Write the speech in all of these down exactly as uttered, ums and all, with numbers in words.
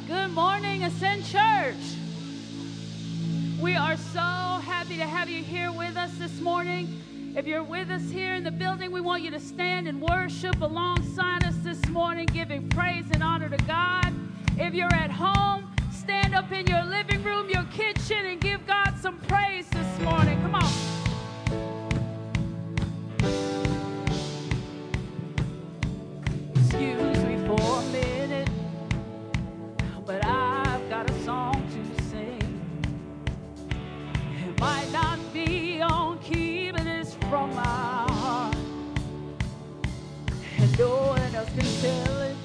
Good morning, Ascend Church. We are so happy to have you here with us this morning. If you're with us here in the building, we want you to stand and worship alongside us this morning, giving praise and honor to God. If you're at home, stand up in your living room, your kitchen, and give God some praise this morning. Come on. Excuse me for a minute, but I've got a song to sing. It might not be on key, but it's from my heart, and no one else can tell it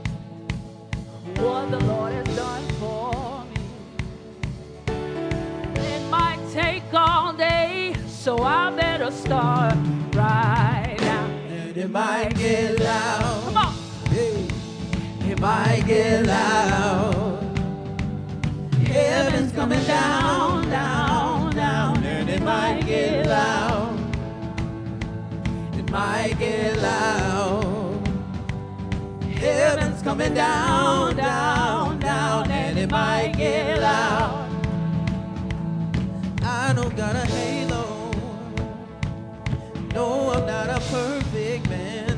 what the Lord has done for me. It might take all day, so I better start right now. And it might get loud. Come on. Hey. It might get loud. Heaven's coming down, down, down. And it might get loud. It might get loud. Heaven's coming down, down, down. And it might get loud. I don't got a halo. No, I'm not a perfect man.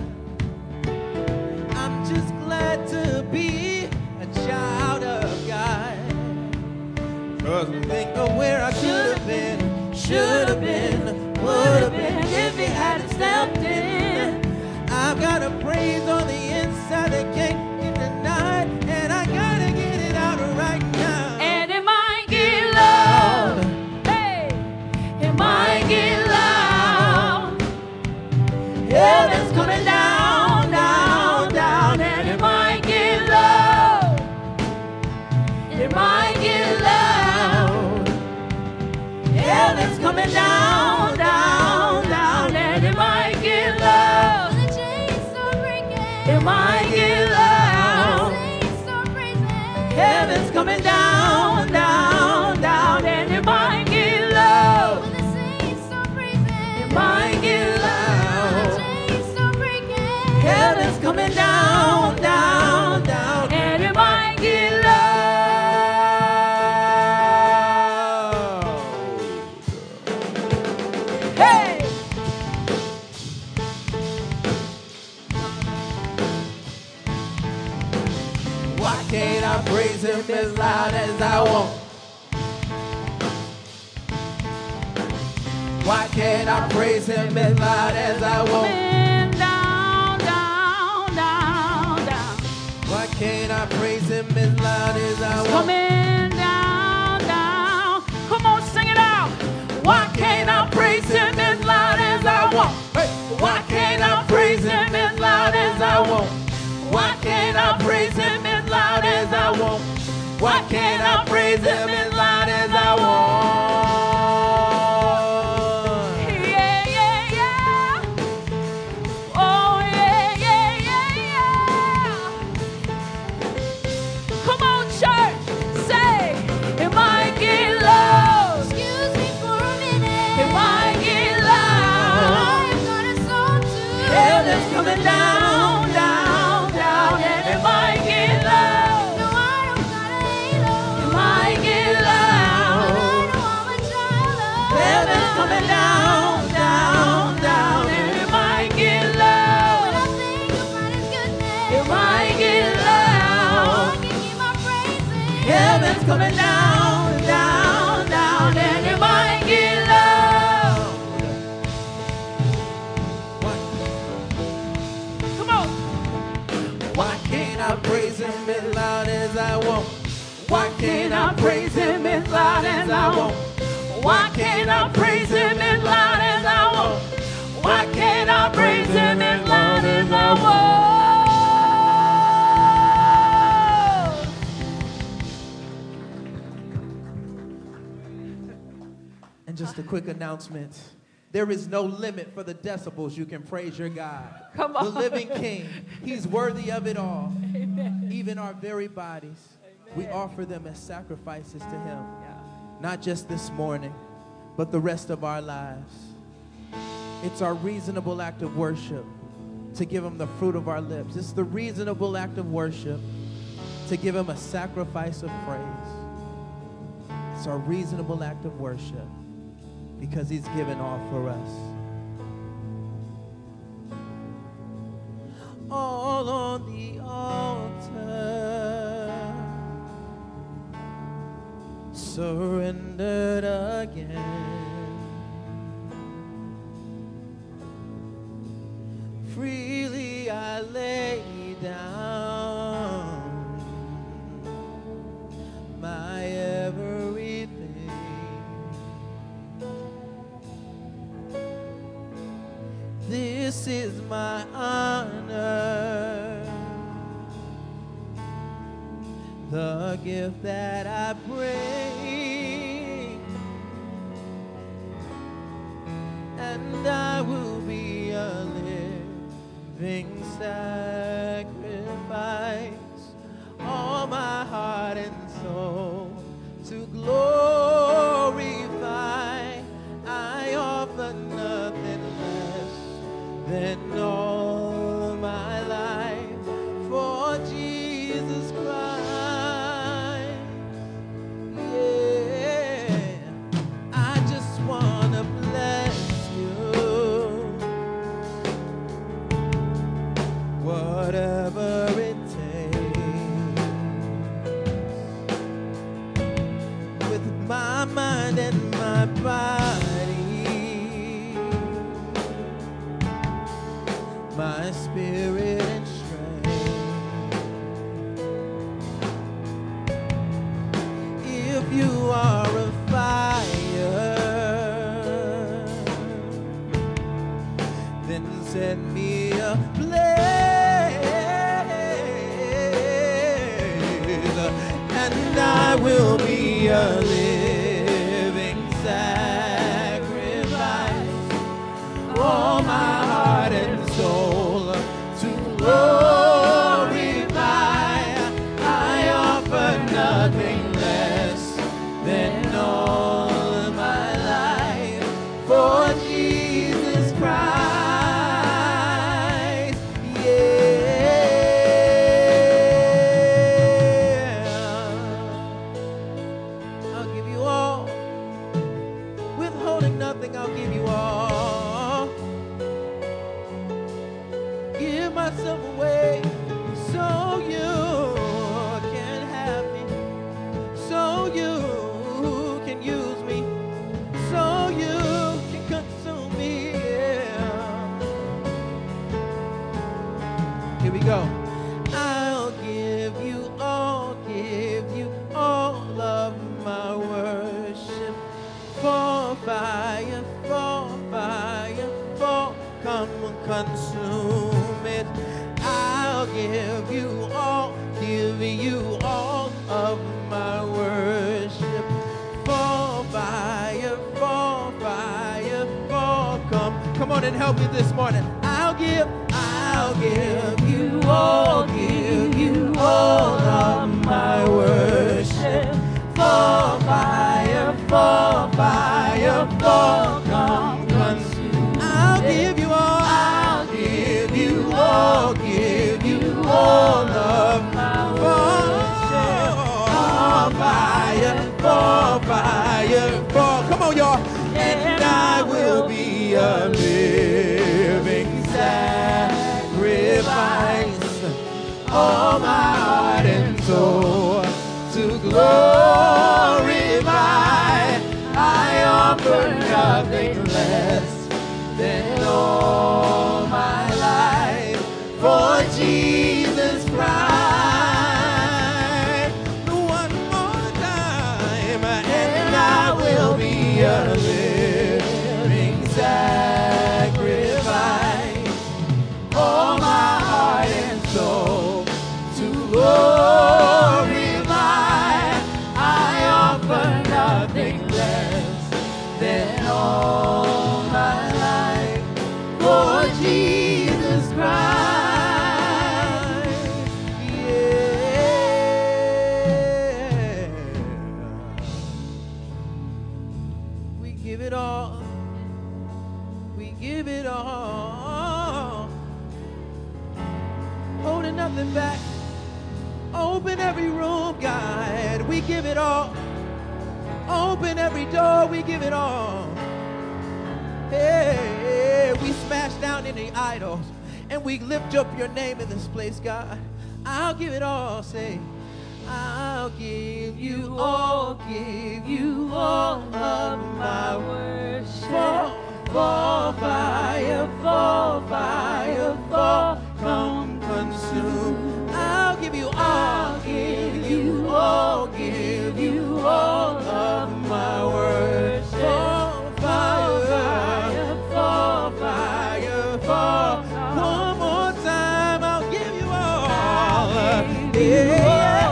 I'm just glad to be a child of God. Cause I think of where I should have been, should have been, would have been if he hadn't stepped in. I've got a praise on the inside that can't be denied, and I gotta get it out right now. And it might get loud. Hey, it might get loud. Heaven's coming down, down, down, and it might get loud. It might get loud. Heaven's coming down, down, down, and it might get loud. When the chains start breaking, It might get loud. saints start praising. Heaven's coming down, down, down, and it might get loud. When the saints start praising, It might get when the loud. chains start breaking, Heaven's coming down, down, down, and it might get loud. Hey! Why can't I praise him as loud as I want? Why can't I praise him as loud as I want? Coming down, down, down, down. Why can't I praise him as loud as I want? Coming down, down. Come on, sing it out. Why can't I praise him as loud as I want? Hey! Why can't I praise him as loud as I want? Why can't I praise him as loud as I want? Why can't I praise him as loud as I want? Yeah, yeah, yeah. Oh, yeah, yeah, yeah, yeah. Come on, church. Say, it might get low. excuse me for a minute. It might get loud. I've got a song to Heaven's coming down, down, down, and it might get loud. No, I don't got a halo. It might get loud. I know I'm a child of Heaven's coming down, down, down, and it might get loud. When I think about his goodness, It might get loud. I can keep my praising. Heaven's coming down, down, down, and it might get loud. Come on. Why can't I praise him as loud as I want? Why can't I praise him as loud as I want? Why can't I praise him as loud as I want? Why can't I praise him as loud as I want? And just a quick announcement. There is no limit for the decibels you can praise your God. Come The on. living King. He's worthy of it all. Amen. Even our very bodies. We offer them as sacrifices to him. Not just this morning, but the rest of our lives. It's our reasonable act of worship to give him the fruit of our lips. It's the reasonable act of worship to give him a sacrifice of praise. It's a reasonable act of worship because he's given all for us. All on the altar, surrendered again. Freely I lay down my everything. This is my honor, the gift that I bring, and I will be a living sacrifice, all my heart and soul to glorify. I offer nothing less than all my life for Jesus Christ. Yeah, I just wanna bless you, whatever it takes, with my mind and my body, my spirit and strength. If you are a fire, then set me ablaze, and I will be a living sacrifice, all my heart and soul to glorify. I offer nothing less than all my life for Jesus Christ. Yeah, I'll give you all, withholding nothing. I'll give you all. Give myself away so you can have me, so you can use me, so you can consume me. Yeah. Here we go. I'll give you all, give you all of my worship. For fire, for fire, for come consume it. I'll give you all, give you all of my worship. For fire, for fire, for come. Come on and help me this morning. I'll give, I'll give you all, give you all of my worship. For fire, for fire, for come consume. I'll give you all, I'll give you all, give you all of my worship. For fire, for fire, for, come on y'all, and I will be a living sacrifice, all my heart and soul to glorify. I offer nothing less than all my life for Jesus Christ. One more time, and I will be a living sacrifice, all my heart and soul to glorify. I offer nothing less than all my life for Jesus Christ. Yeah. We give it all. We give it all. Holding nothing back. Open every room, God. We give it all. Open every door. We give it all. Hey, we smash down any idols and we lift up your name in this place, God. I'll give it all. Say, I'll give you all, give you all of my worship. Fall, fall, fire, fall, fire, fall, come consume. I'll give you all, give you all, give you all of my worship. Fall, fire, fire, fall, fire, fall. One more time, I'll give you all. Yeah.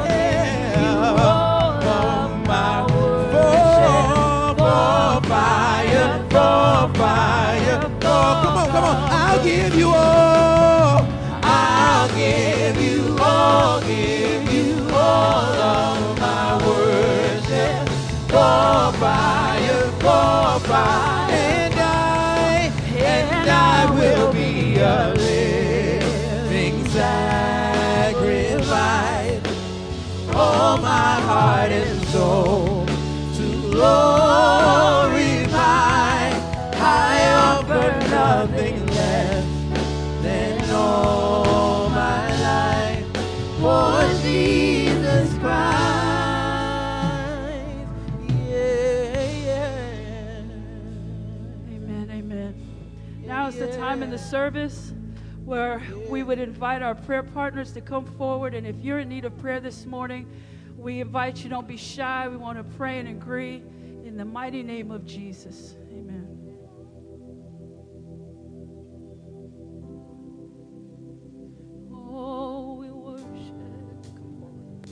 I'll give you all, I'll give you all, give you all of my worship. For fire, for fire, and I, and I will be a living sacrifice. All my heart and soul to glorify. I offer nothing less than all my life for Jesus Christ. Yeah, yeah. Amen, amen. Now is the time in the service where we would invite our prayer partners to come forward. And if you're in need of prayer this morning, we invite you, don't be shy. We want to pray and agree in the mighty name of Jesus. Amen. Oh, we worship. Come forward.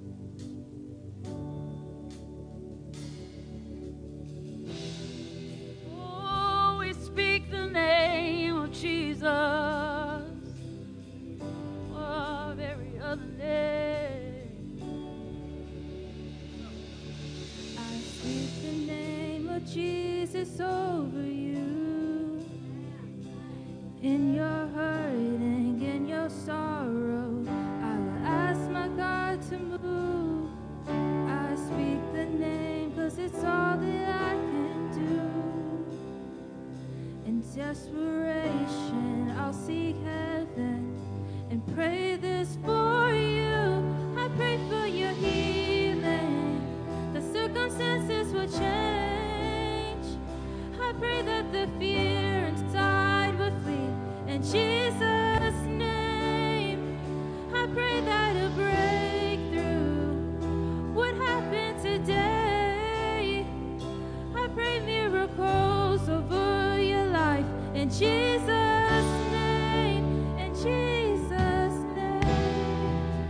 Oh, we speak the name of Jesus. Oh, every other name. I speak the name of Jesus over you. In your hurting, in your sorrow, I will ask my God to move. I speak the name cause it's all that I can do. In desperation, I'll seek heaven and pray this for you. I pray for your healing. The circumstances will change. I pray that the fear inside will flee. In Jesus' name, I pray that a breakthrough would happen today. I pray miracles over your life. In Jesus' name, in Jesus' name.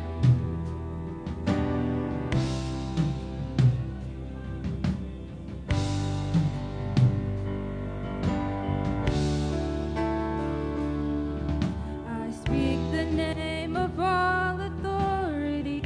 I speak the name of all authority,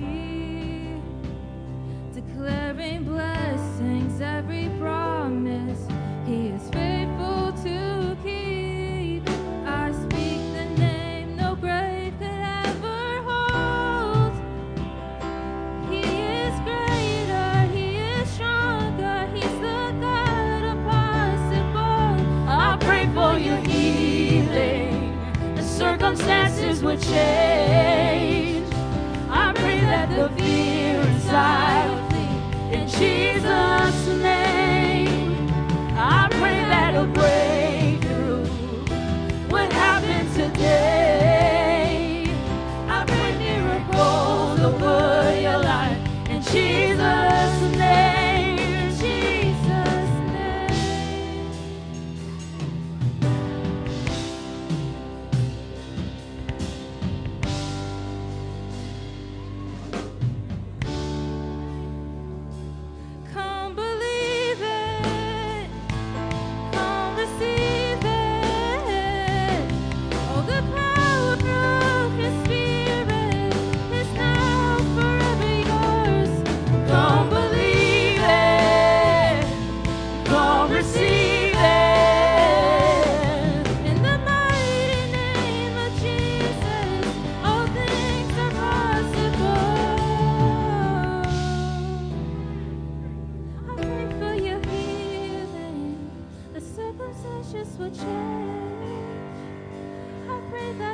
declaring blessings, every promise He is faithful to keep. I speak the name no grave could ever hold. He is greater, He is stronger, He's the God of possible. I pray for your healing. The circumstances would change. I pray that the fear inside would flee. In Jesus' name, I pray that a breakthrough would happen today. I pray miracles over your life. In Jesus' name, in Jesus' name. Come believe it, come receive it. Oh, the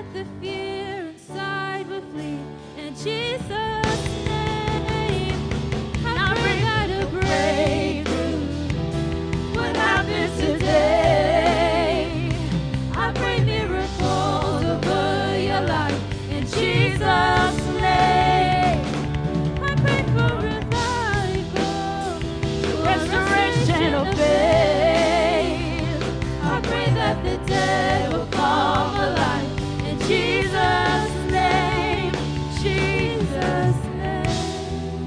the fear inside will flee. In Jesus' name, I pray God a breakthrough. What happens today? I pray miracles over your life. In Jesus' name, I pray for revival, restoration of faith. I pray that the dead will come alive. In Jesus' name, Jesus' name.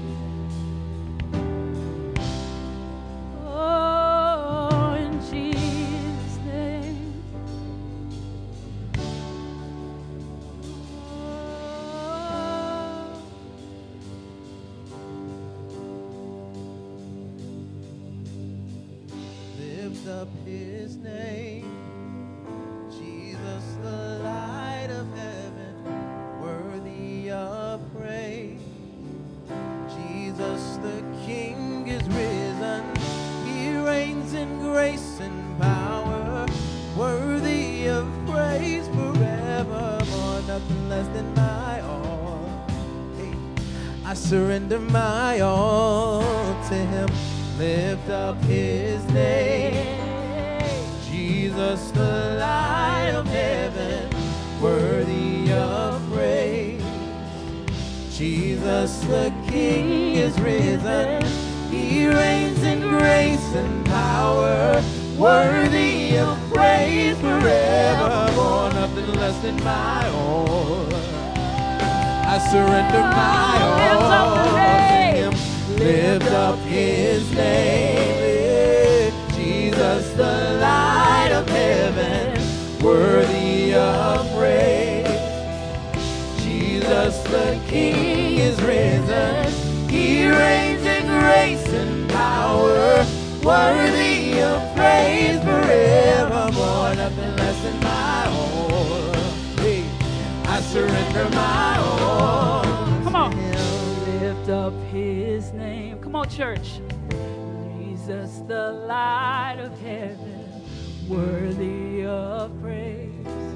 Oh, in Jesus' name. Oh. Lift up his name, Jesus, the light of heaven, worthy of praise. Jesus, the King is risen. He reigns in grace and power, worthy of praise forevermore. Nothing less than my all. Hey, I surrender my all to him. Lift up his name, Jesus, the light of heaven, worthy of praise. Jesus, the King is risen. He reigns in grace and power, worthy of praise forevermore. Nothing less than my all. I surrender my all to him. Lift up his name, Jesus, the light of heaven, worthy of praise. Jesus, the King is risen. He reigns in grace and power, worthy of praise forevermore. Nothing less than my all. Hey, I surrender my all. Come on. Lift up his name. Come on, church. Jesus, the light of heaven, worthy of praise.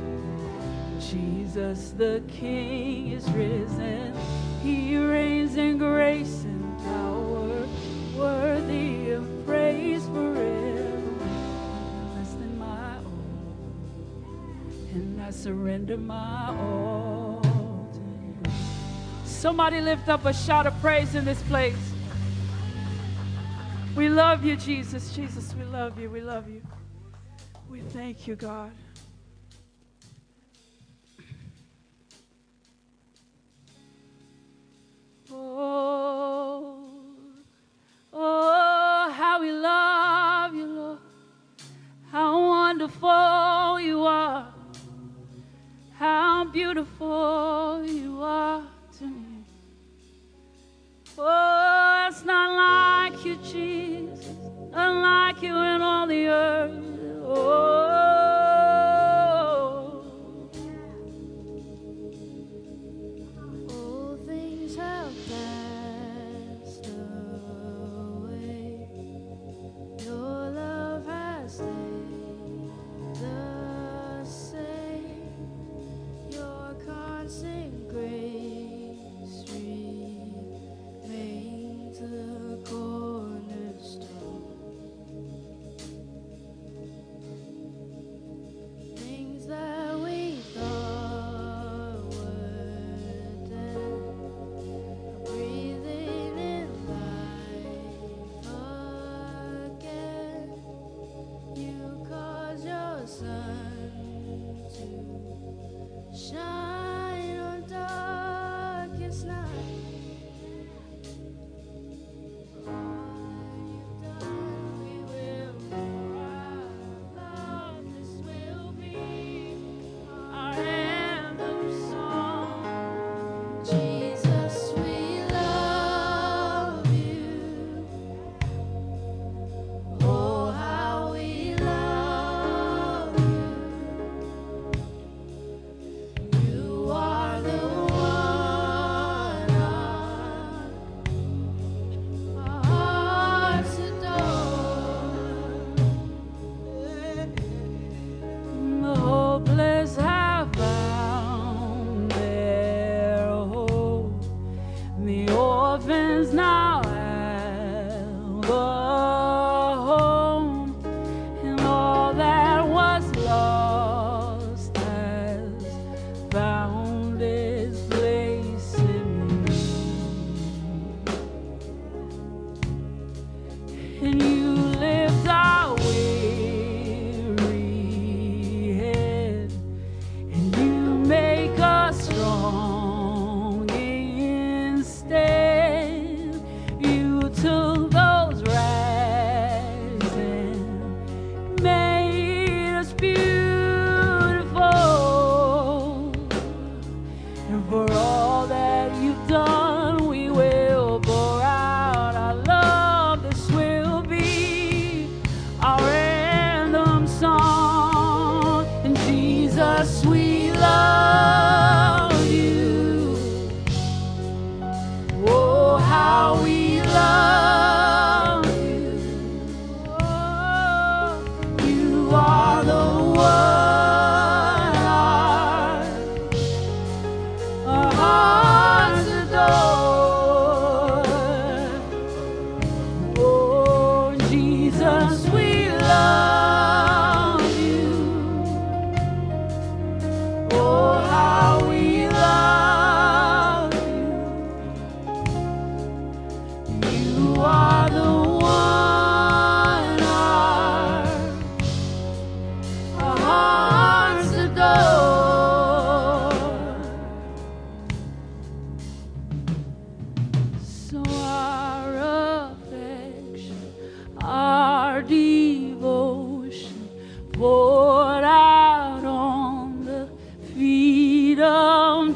Jesus, the King is risen. He reigns in grace and power, worthy of praise forever. Less than my all, and I surrender my all to him. Somebody lift up a shout of praise in this place. We love you, Jesus. Jesus, we love you. We love you. We thank you, God. Oh, oh, how we love you, Lord. How wonderful you are. How beautiful you are to me. Oh, it's not like you, Jesus. Unlike you in all the earth. Oh. All things have passed away. Your love has stayed the same. Your constant grace remains the cornerstone.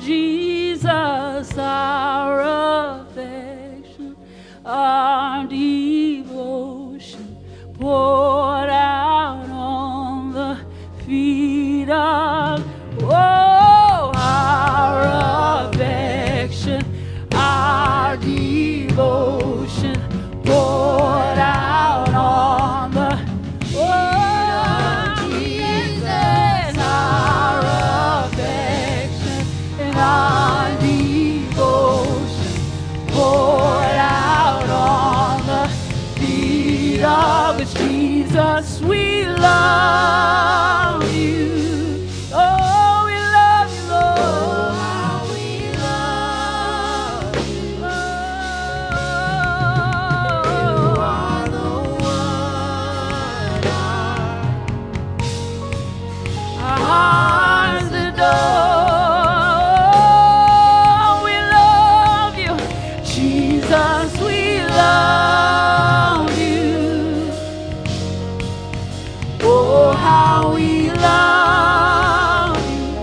Jesus, our affection, our devotion, poured out on the feet of, oh, our affection, our devotion, poured out on the, oh, Jesus, our affection and our devotion, poured out on the feet of Jesus. We love you. Oh, we love you, Lord. How we love you. Oh, you are the one our hearts adore. We love you, Jesus. We love you. Oh, how we love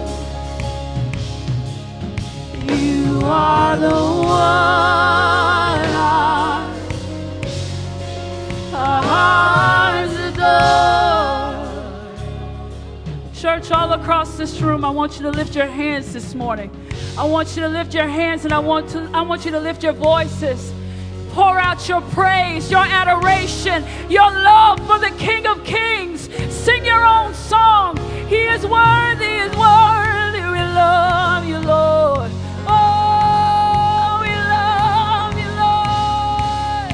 you. You are the one our, our hearts adore. Church, all across this room, I want you to lift your hands this morning. I want you to lift your hands, and I want to I want you to lift your voices. Pour out your praise, your adoration, your love for the King of Kings. Sing your own song. He is worthy, he is worthy. We love you, Lord. Oh, we love you, Lord.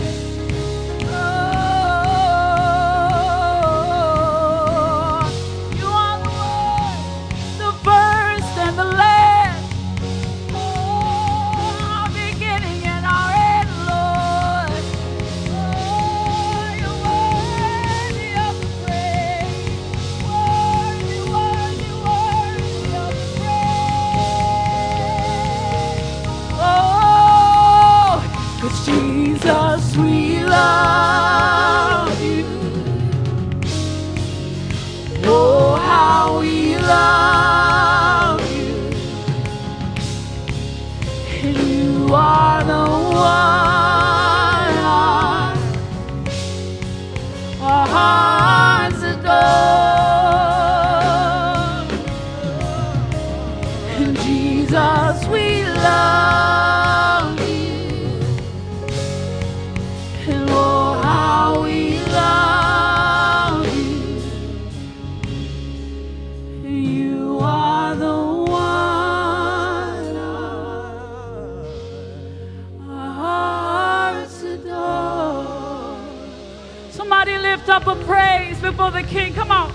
Oh, you are the one, the first and the last. Oh, our beginning and our end, Lord. Oh, you're worthy of the praise. Worthy, worthy, worthy of the praise. Oh, 'cause Jesus, we love you. Oh, how we love you. And you are the one our, our hearts adore. And Jesus, we love you. And oh, how we love you. You are the one our hearts adore. Somebody lift up a praise before the King. Come on.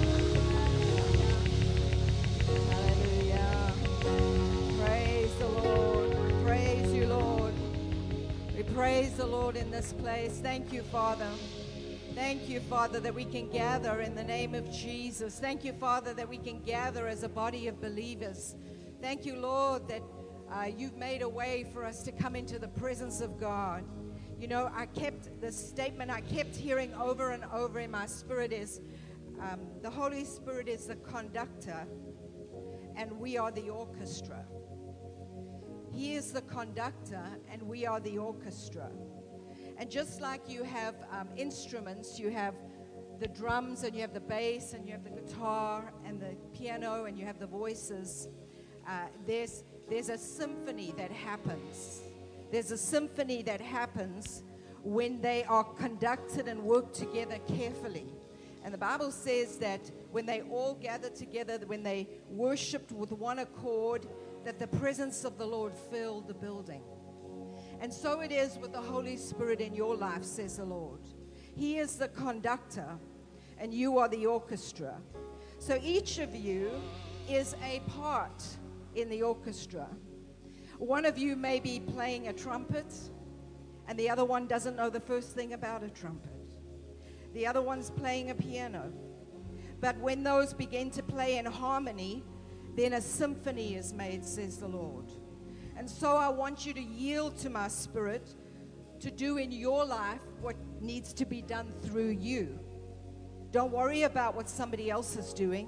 Hallelujah. Praise the Lord. We praise you, Lord. We praise the Lord in this place. Thank you, Father. Thank you, Father, that we can gather in the name of Jesus. Thank you, Father, that we can gather as a body of believers. Thank you, Lord, that uh, you've made a way for us to come into the presence of God. You know, I kept the statement I kept hearing over and over in my spirit is, um, the Holy Spirit is the conductor and we are the orchestra. He is the conductor and we are the orchestra. And just like you have um, instruments, you have the drums and you have the bass and you have the guitar and the piano and you have the voices. Uh, there's, there's a symphony that happens. There's a symphony that happens when they are conducted and work together carefully. And the Bible says that when they all gathered together, when they worshiped with one accord, that the presence of the Lord filled the building. And so it is with the Holy Spirit in your life, says the Lord. He is the conductor, and you are the orchestra. So each of you is a part in the orchestra. One of you may be playing a trumpet, and the other one doesn't know the first thing about a trumpet. The other one's playing a piano. But when those begin to play in harmony, then a symphony is made, says the Lord. And so I want you to yield to my spirit to do in your life what needs to be done through you. Don't worry about what somebody else is doing.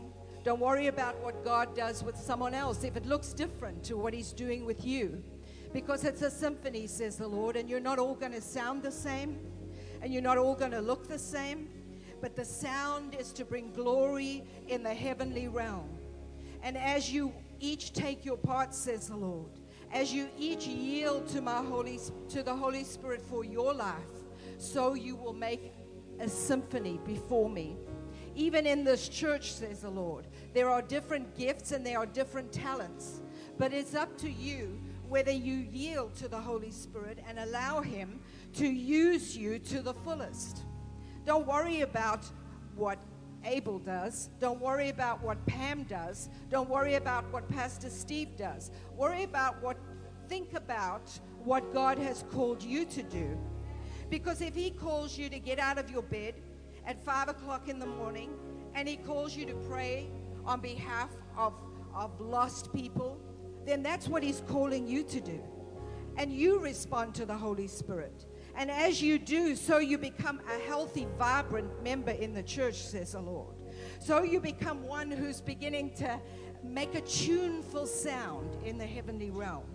Don't worry about what God does with someone else if it looks different to what he's doing with you. Because it's a symphony, says the Lord, and you're not all going to sound the same, and you're not all going to look the same, but the sound is to bring glory in the heavenly realm. And as you each take your part, says the Lord, as you each yield to my Holy, to the Holy Spirit for your life, so you will make a symphony before me. Even in this church, says the Lord, there are different gifts and there are different talents, but it's up to you whether you yield to the Holy Spirit and allow him to use you to the fullest. Don't worry about what Abel does. Don't worry about what Pam does. Don't worry about what Pastor Steve does. Worry about what, think about what God has called you to do. Because if he calls you to get out of your bed at five o'clock in the morning and he calls you to pray on behalf of, of lost people, then that's what he's calling you to do. And you respond to the Holy Spirit. And as you do, so you become a healthy, vibrant member in the church, says the Lord. So you become one who's beginning to make a tuneful sound in the heavenly realm.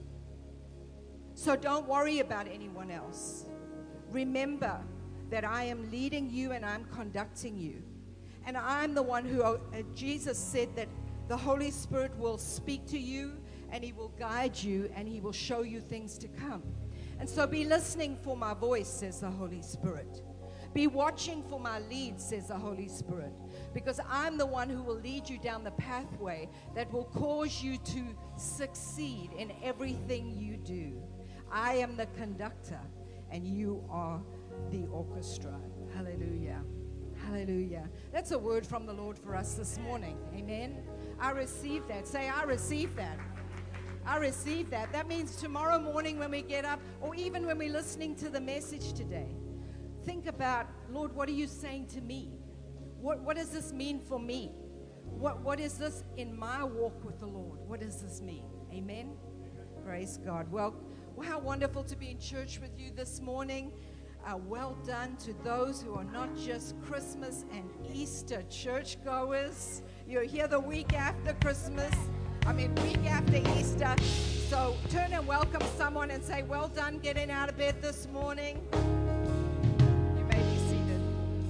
So don't worry about anyone else. Remember that I am leading you and I'm conducting you. And I'm the one who, uh, Jesus said that the Holy Spirit will speak to you and he will guide you and he will show you things to come. And so be listening for my voice, says the Holy Spirit. Be watching for my lead, says the Holy Spirit. Because I'm the one who will lead you down the pathway that will cause you to succeed in everything you do. I am the conductor and you are the orchestra. Hallelujah. Hallelujah. That's a word from the Lord for us this morning. Amen. I receive that. Say, I receive that. I receive that. That means tomorrow morning when we get up, or even when we're listening to the message today, think about, Lord, what are you saying to me? What, what does this mean for me? What, what is this in my walk with the Lord? What does this mean? Amen. Praise God. Well, how wonderful to be in church with you this morning. Uh, well done to those who are not just Christmas and Easter churchgoers. You're here the week after Christmas. I mean, week after Easter. So turn and welcome someone and say, well done getting out of bed this morning. You may be seated.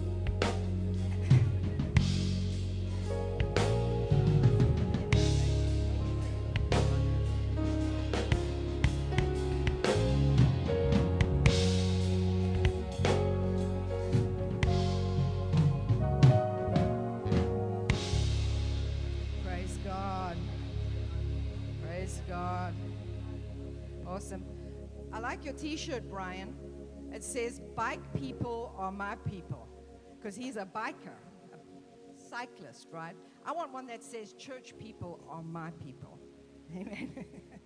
Praise God. Praise God. Awesome. I like your t-shirt, Brian. It says, bike people are my people. Because he's a biker, a cyclist, right? I want one that says, church people are my people. Amen.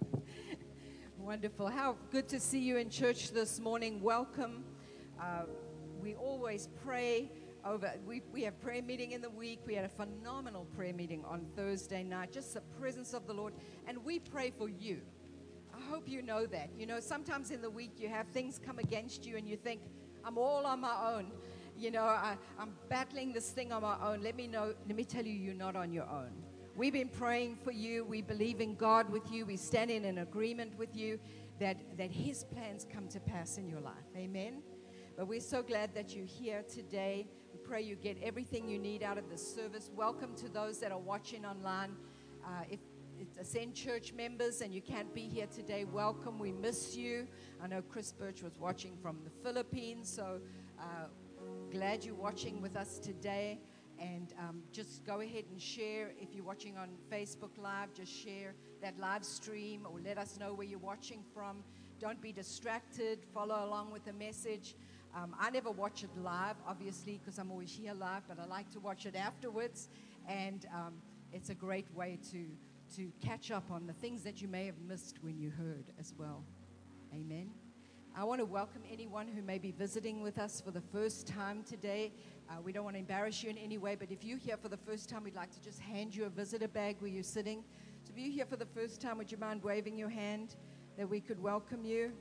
Wonderful. How good to see you in church this morning. Welcome. Uh, we always pray over, we, we have prayer meeting in the week. We had a phenomenal prayer meeting on Thursday night. Just the presence of the Lord. And we pray for you. I hope you know that. You know, sometimes in the week you have things come against you and you think, I'm all on my own. You know, I, I'm battling this thing on my own. Let me know, let me tell you, you're not on your own. We've been praying for you. We believe in God with you. We stand in an agreement with you that, that his plans come to pass in your life. Amen. But we're so glad that you're here today. We pray you get everything you need out of this service. Welcome to those that are watching online. Uh, if it's Ascend Church members and you can't be here today, welcome. We miss you. I know Chris Birch was watching from the Philippines, so uh, glad you're watching with us today. And um, just go ahead and share. If you're watching on Facebook Live, just share that live stream or let us know where you're watching from. Don't be distracted. Follow along with the message. Um, I never watch it live, obviously, because I'm always here live, but I like to watch it afterwards. And um, it's a great way to, to catch up on the things that you may have missed when you heard as well. Amen. I want to welcome anyone who may be visiting with us for the first time today. Uh, we don't want to embarrass you in any way, but if you're here for the first time, we'd like to just hand you a visitor bag where you're sitting. So if you're here for the first time, would you mind waving your hand that we could welcome you?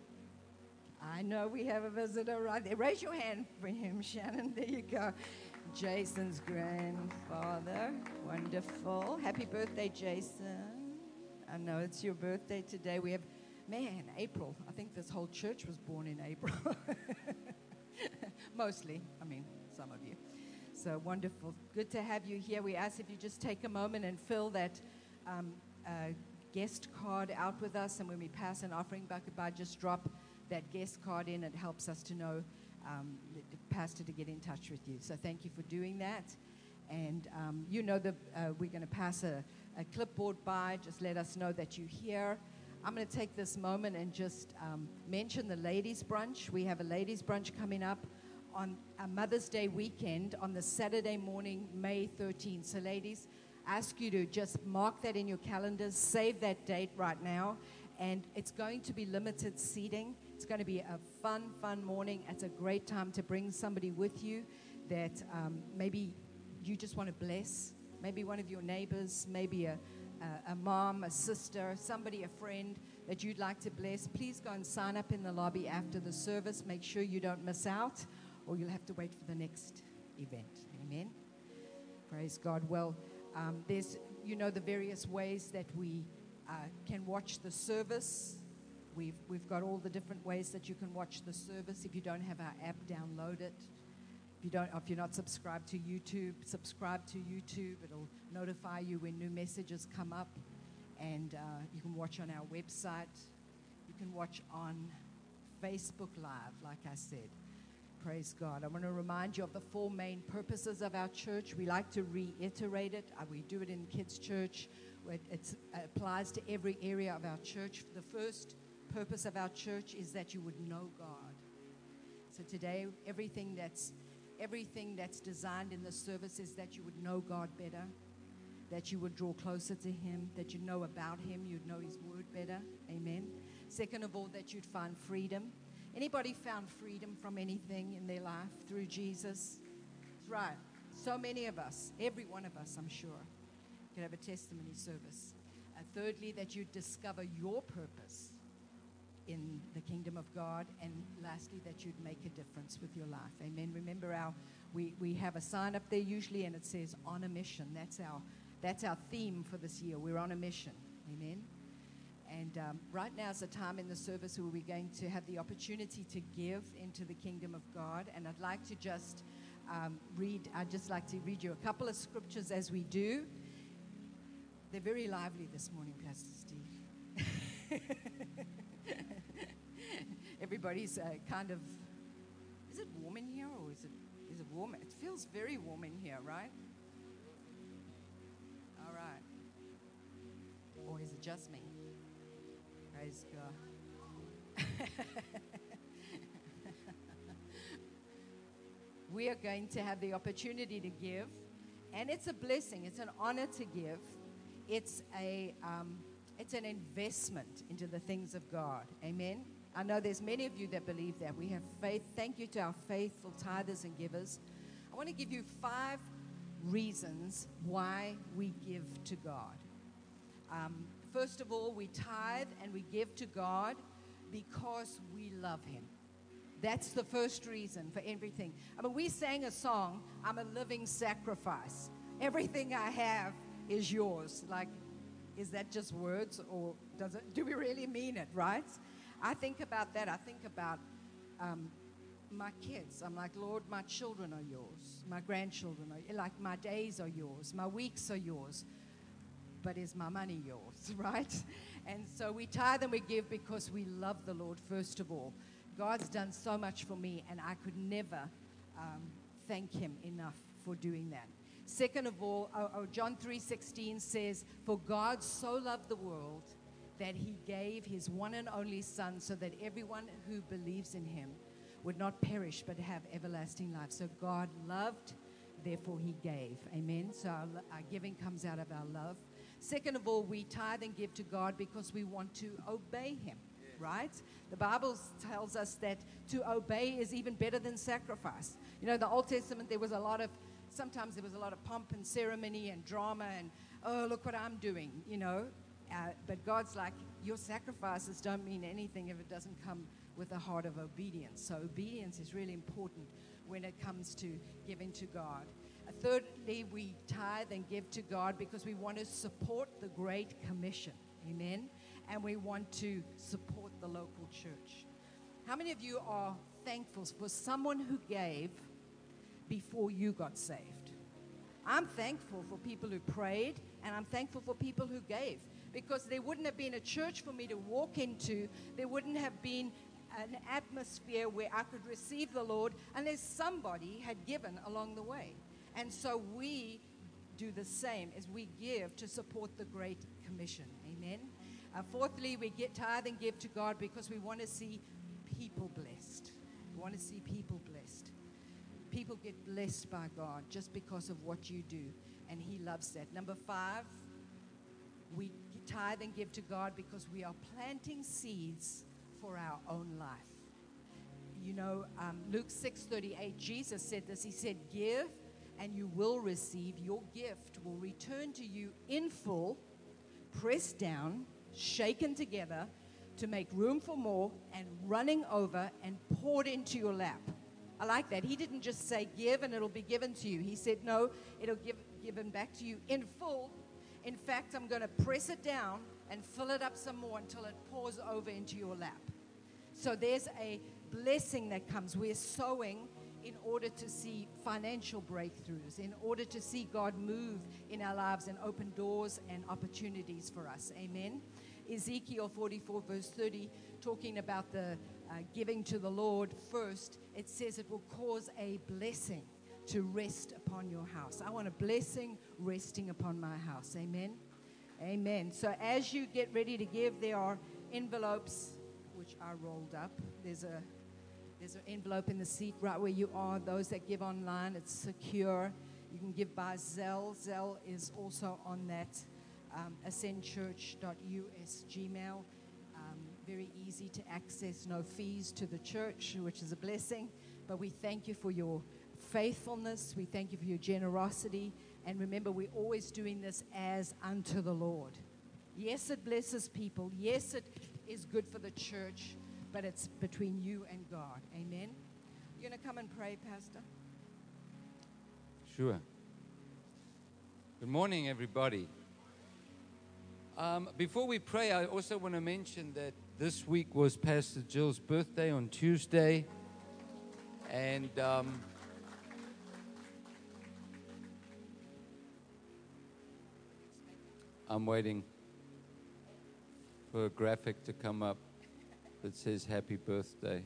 I know we have a visitor right there. Raise your hand for him, Shannon. There you go. Jason's grandfather. Wonderful. Happy birthday, Jason. I know it's your birthday today. We have, man, April. I think this whole church was born in April. Mostly. I mean, some of you. So wonderful. Good to have you here. We ask if you just take a moment and fill that um, uh, guest card out with us. And when we pass an offering bucket by, just drop that guest card in. It helps us to know um, the, the pastor to get in touch with you. So thank you for doing that. And um, you know that uh, we're going to pass a, a clipboard by. Just let us know that you're here. I'm going to take this moment and just um, mention the ladies' brunch. We have a ladies' brunch coming up on a Mother's Day weekend on the Saturday morning, May thirteenth. So ladies, ask you to just mark that in your calendars, save that date right now, and it's going to be limited seating. It's going to be a fun, fun morning. It's a great time to bring somebody with you that um, maybe you just want to bless, maybe one of your neighbors, maybe a, a, a mom, a sister, somebody, a friend that you'd like to bless. Please go and sign up in the lobby after the service. Make sure you don't miss out, or you'll have to wait for the next event. Amen. Praise God. Well, um, there's, you know, the various ways that we uh, can watch the service. We've, we've got all the different ways that you can watch the service. If you don't have our app, download it. If you don't, if you're not subscribed to YouTube, subscribe to YouTube. It'll notify you when new messages come up. And uh, you can watch on our website. You can watch on Facebook Live, like I said. Praise God. I want to remind you of the four main purposes of our church. We like to reiterate it. Uh, we do it in kids' church. It it's, uh, applies to every area of our church. The first purpose of our church is that you would know God. So today, everything that's everything that's designed in the service is that you would know God better, that you would draw closer to Him, that you know about Him, you'd know His Word better. Amen. Second of all, that you'd find freedom. Anybody found freedom from anything in their life through Jesus? That's right. So many of us, every one of us, I'm sure, could have a testimony service. Uh, thirdly, that you discover your purpose in the kingdom of God. And lastly, that you'd make a difference with your life. Amen. Remember, our we, we have a sign up there usually, and it says, on a mission. That's our, that's our theme for this year. We're on a mission. Amen. And um, right now is a time in the service where we're going to have the opportunity to give into the kingdom of God. And I'd like to just um, read, I'd just like to read you a couple of scriptures as we do. They're very lively this morning, Pastor Steve. Everybody's uh, kind of, is it warm in here or is it, is it warm? It feels very warm in here, right? All right. Or is it just me? Praise God. We are going to have the opportunity to give, and it's a blessing. It's an honor to give. It's a um, it's an investment into the things of God. Amen. I know there's many of you that believe that. We have faith. Thank you to our faithful tithers and givers. I want to give you five reasons why we give to God. Um, First of all, we tithe and we give to God because we love Him. That's the first reason for everything. I mean, we sang a song, I'm a living sacrifice. Everything I have is yours. Like, is that just words, or does it, do we really mean it, right? I think about that. I think about um, my kids. I'm like, Lord, my children are yours. My grandchildren are, like, my days are yours. My weeks are yours. But is my money yours, right? And so we tithe and we give because we love the Lord, first of all. God's done so much for me, and I could never um, thank Him enough for doing that. Second of all, oh, oh, John three sixteen says, for God so loved the world that He gave His one and only Son so that everyone who believes in Him would not perish but have everlasting life. So God loved, therefore He gave. Amen? So our, our giving comes out of our love. Second of all, we tithe and give to God because we want to obey Him, right? The Bible tells us that to obey is even better than sacrifice. You know, in the Old Testament, there was a lot of, sometimes there was a lot of pomp and ceremony and drama and, oh, look what I'm doing, you know. Uh, but God's like, your sacrifices don't mean anything if it doesn't come with a heart of obedience. So obedience is really important when it comes to giving to God. Thirdly, we tithe and give to God because we want to support the Great Commission. Amen. And we want to support the local church. How many of you are thankful for someone who gave before you got saved? I'm thankful for people who prayed, and I'm thankful for people who gave, because there wouldn't have been a church for me to walk into. There wouldn't have been an atmosphere where I could receive the Lord unless somebody had given along the way. And so we do the same as we give to support the Great Commission. Amen. Uh, fourthly, we get tithe and give to God because we want to see people blessed. We want to see people blessed. People get blessed by God just because of what you do, and He loves that. Number five, we tithe and give to God because we are planting seeds for our own life. You know, um, Luke six thirty-eight, Jesus said this. He said, give and you will receive. Your gift will return to you in full, pressed down, shaken together to make room for more, and running over and poured into your lap. I like that. He didn't just say give and it'll be given to you. He said, no, it'll give given back to you in full. In fact, I'm going to press it down and fill it up some more until it pours over into your lap. So there's a blessing that comes. We're sowing in order to see financial breakthroughs, in order to see God move in our lives and open doors and opportunities for us. Amen. Ezekiel forty-four verse thirty, talking about the uh, giving to the Lord first, it says it will cause a blessing to rest upon your house. I want a blessing resting upon my house. Amen. Amen. So as you get ready to give, there are envelopes which are rolled up. There's a There's an envelope in the seat right where you are. Those that give online, it's secure. You can give by Zelle. Zelle is also on that. Um, ascend church dot U S Gmail. Um, very easy to access. No fees to the church, which is a blessing. But we thank you for your faithfulness. We thank you for your generosity. And remember, we're always doing this as unto the Lord. Yes, it blesses people. Yes, it is good for the church. But it's between you and God. Amen. You're going to come and pray, Pastor? Sure. Good morning, everybody. Um, before we pray, I also want to mention that this week was Pastor Jill's birthday on Tuesday. And um, I'm waiting for a graphic to come up that says happy birthday.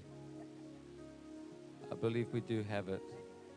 I believe we do have it.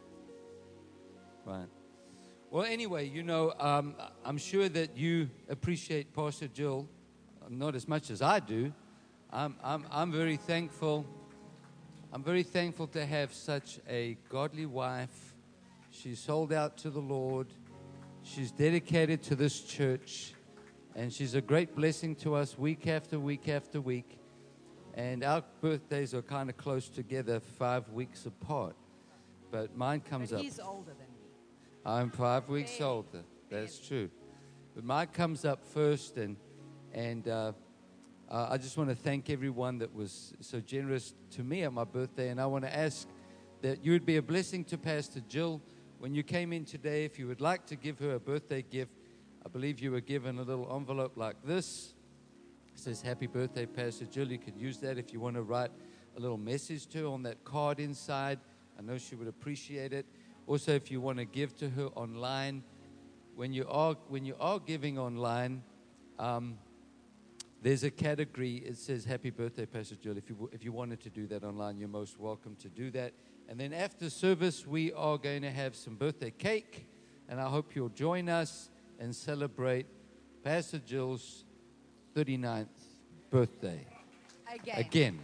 Right. Well, anyway, you know, um, I'm sure that you appreciate Pastor Jill, not as much as I do. I'm, I'm, I'm very thankful. I'm very thankful to have such a godly wife. She's sold out to the Lord. She's dedicated to this church. And she's a great blessing to us week after week after week. And our birthdays are kind of close together, five weeks apart. But mine comes but up. He's older than me. I'm five weeks Barely. older. That's true. But mine comes up first, and and uh, uh, I just want to thank everyone that was so generous to me on my birthday. And I want to ask that you would be a blessing to Pastor Jill. When you came in today, if you would like to give her a birthday gift, I believe you were given a little envelope like this. It says, happy birthday, Pastor Jill. You could use that if you want to write a little message to her on that card inside. I know she would appreciate it. Also, if you want to give to her online, when you are when you are giving online, um, there's a category. It says, happy birthday, Pastor Jill. If you, if you wanted to do that online, you're most welcome to do that. And then after service, we are going to have some birthday cake. And I hope you'll join us and celebrate Pastor Jill's thirty-ninth birthday. Again. Again.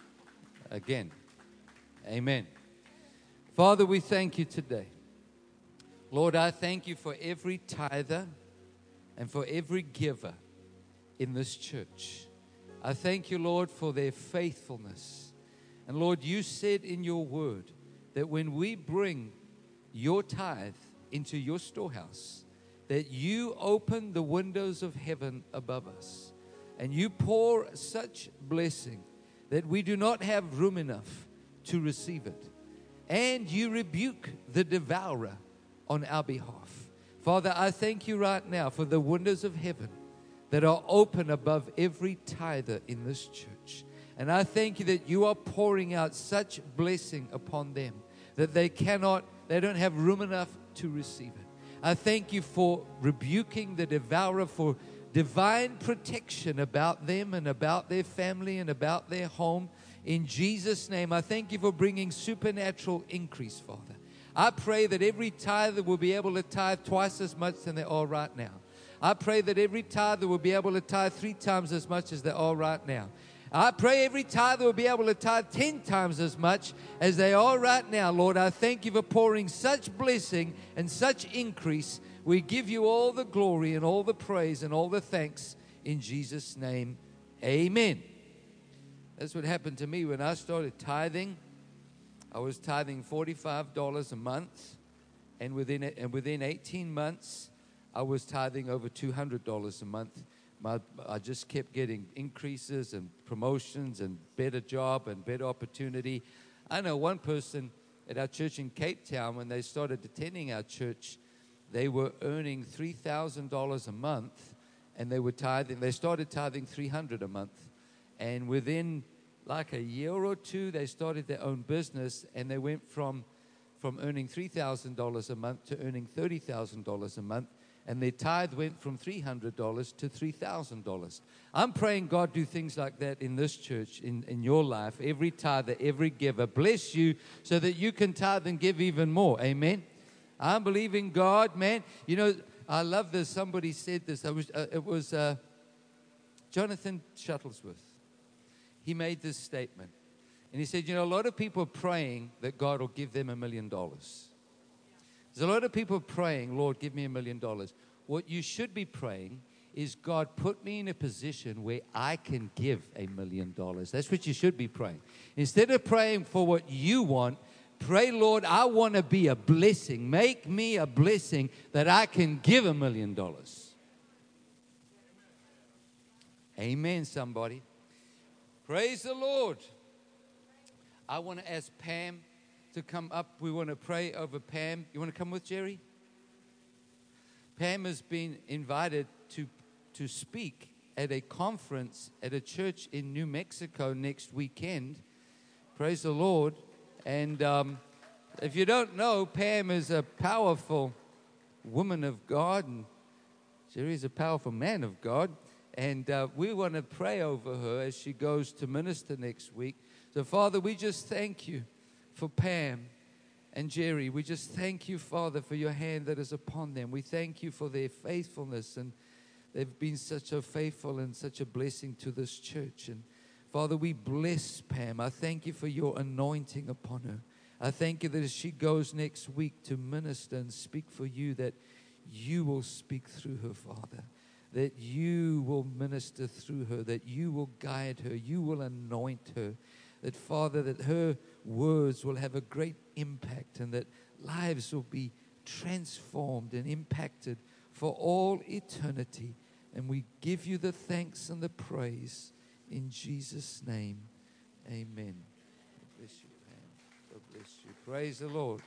Again. Amen. Father, we thank you today. Lord, I thank you for every tither and for every giver in this church. I thank you, Lord, for their faithfulness. And Lord, you said in your word that when we bring your tithe into your storehouse, that you open the windows of heaven above us and you pour such blessing that we do not have room enough to receive it. And you rebuke the devourer on our behalf. Father, I thank you right now for the windows of heaven that are open above every tither in this church. And I thank you that you are pouring out such blessing upon them that they cannot, they don't have room enough to receive it. I thank you for rebuking the devourer, for divine protection about them and about their family and about their home. In Jesus' name, I thank you for bringing supernatural increase, Father. I pray that every tither will be able to tithe twice as much than they are right now. I pray that every tither will be able to tithe three times as much as they are right now. I pray every tither will be able to tithe ten times as much as they are right now. Lord, I thank you for pouring such blessing and such increase. We give you all the glory and all the praise and all the thanks in Jesus' name. Amen. That's what happened to me when I started tithing. I was tithing forty-five dollars a month, and within and within eighteen months, I was tithing over two hundred dollars a month. My, I just kept getting increases and promotions and better job and better opportunity. I know one person at our church in Cape Town, when they started attending our church, they were earning three thousand dollars a month, and they were tithing. They started tithing three hundred dollars a month, and within like a year or two, they started their own business, and they went from from earning three thousand dollars a month to earning thirty thousand dollars a month. And their tithe went from three hundred dollars to three thousand dollars. I'm praying God do things like that in this church, in, in your life. Every tither, every giver, bless you so that you can tithe and give even more. Amen. I'm believing God, man. You know, I love this. Somebody said this. I was, uh, it was uh, Jonathan Shuttlesworth. He made this statement. And he said, you know, a lot of people are praying that God will give them a million dollars. There's a lot of people praying, Lord, give me a million dollars. What you should be praying is, God, put me in a position where I can give a million dollars. That's what you should be praying. Instead of praying for what you want, pray, Lord, I want to be a blessing. Make me a blessing that I can give a million dollars. Amen, somebody. Praise the Lord. I want to ask Pam to come up. We want to pray over Pam. You want to come with Jerry? Pam has been invited to to speak at a conference at a church in New Mexico next weekend. Praise the Lord. And um, if you don't know, Pam is a powerful woman of God, and Jerry is a powerful man of God. And uh, we want to pray over her as she goes to minister next week. So, Father, we just thank you for Pam and Jerry. We just thank you, Father, for your hand that is upon them. We thank you for their faithfulness, and they've been such a faithful and such a blessing to this church. And Father, we bless Pam. I thank you for your anointing upon her. I thank you that as she goes next week to minister and speak for you, that you will speak through her, Father, that you will minister through her, that you will guide her, you will anoint her, that, Father, that her words will have a great impact, and that lives will be transformed and impacted for all eternity. And we give you the thanks and the praise in Jesus' name. Amen. God bless you, Pam. God bless you. Praise the Lord.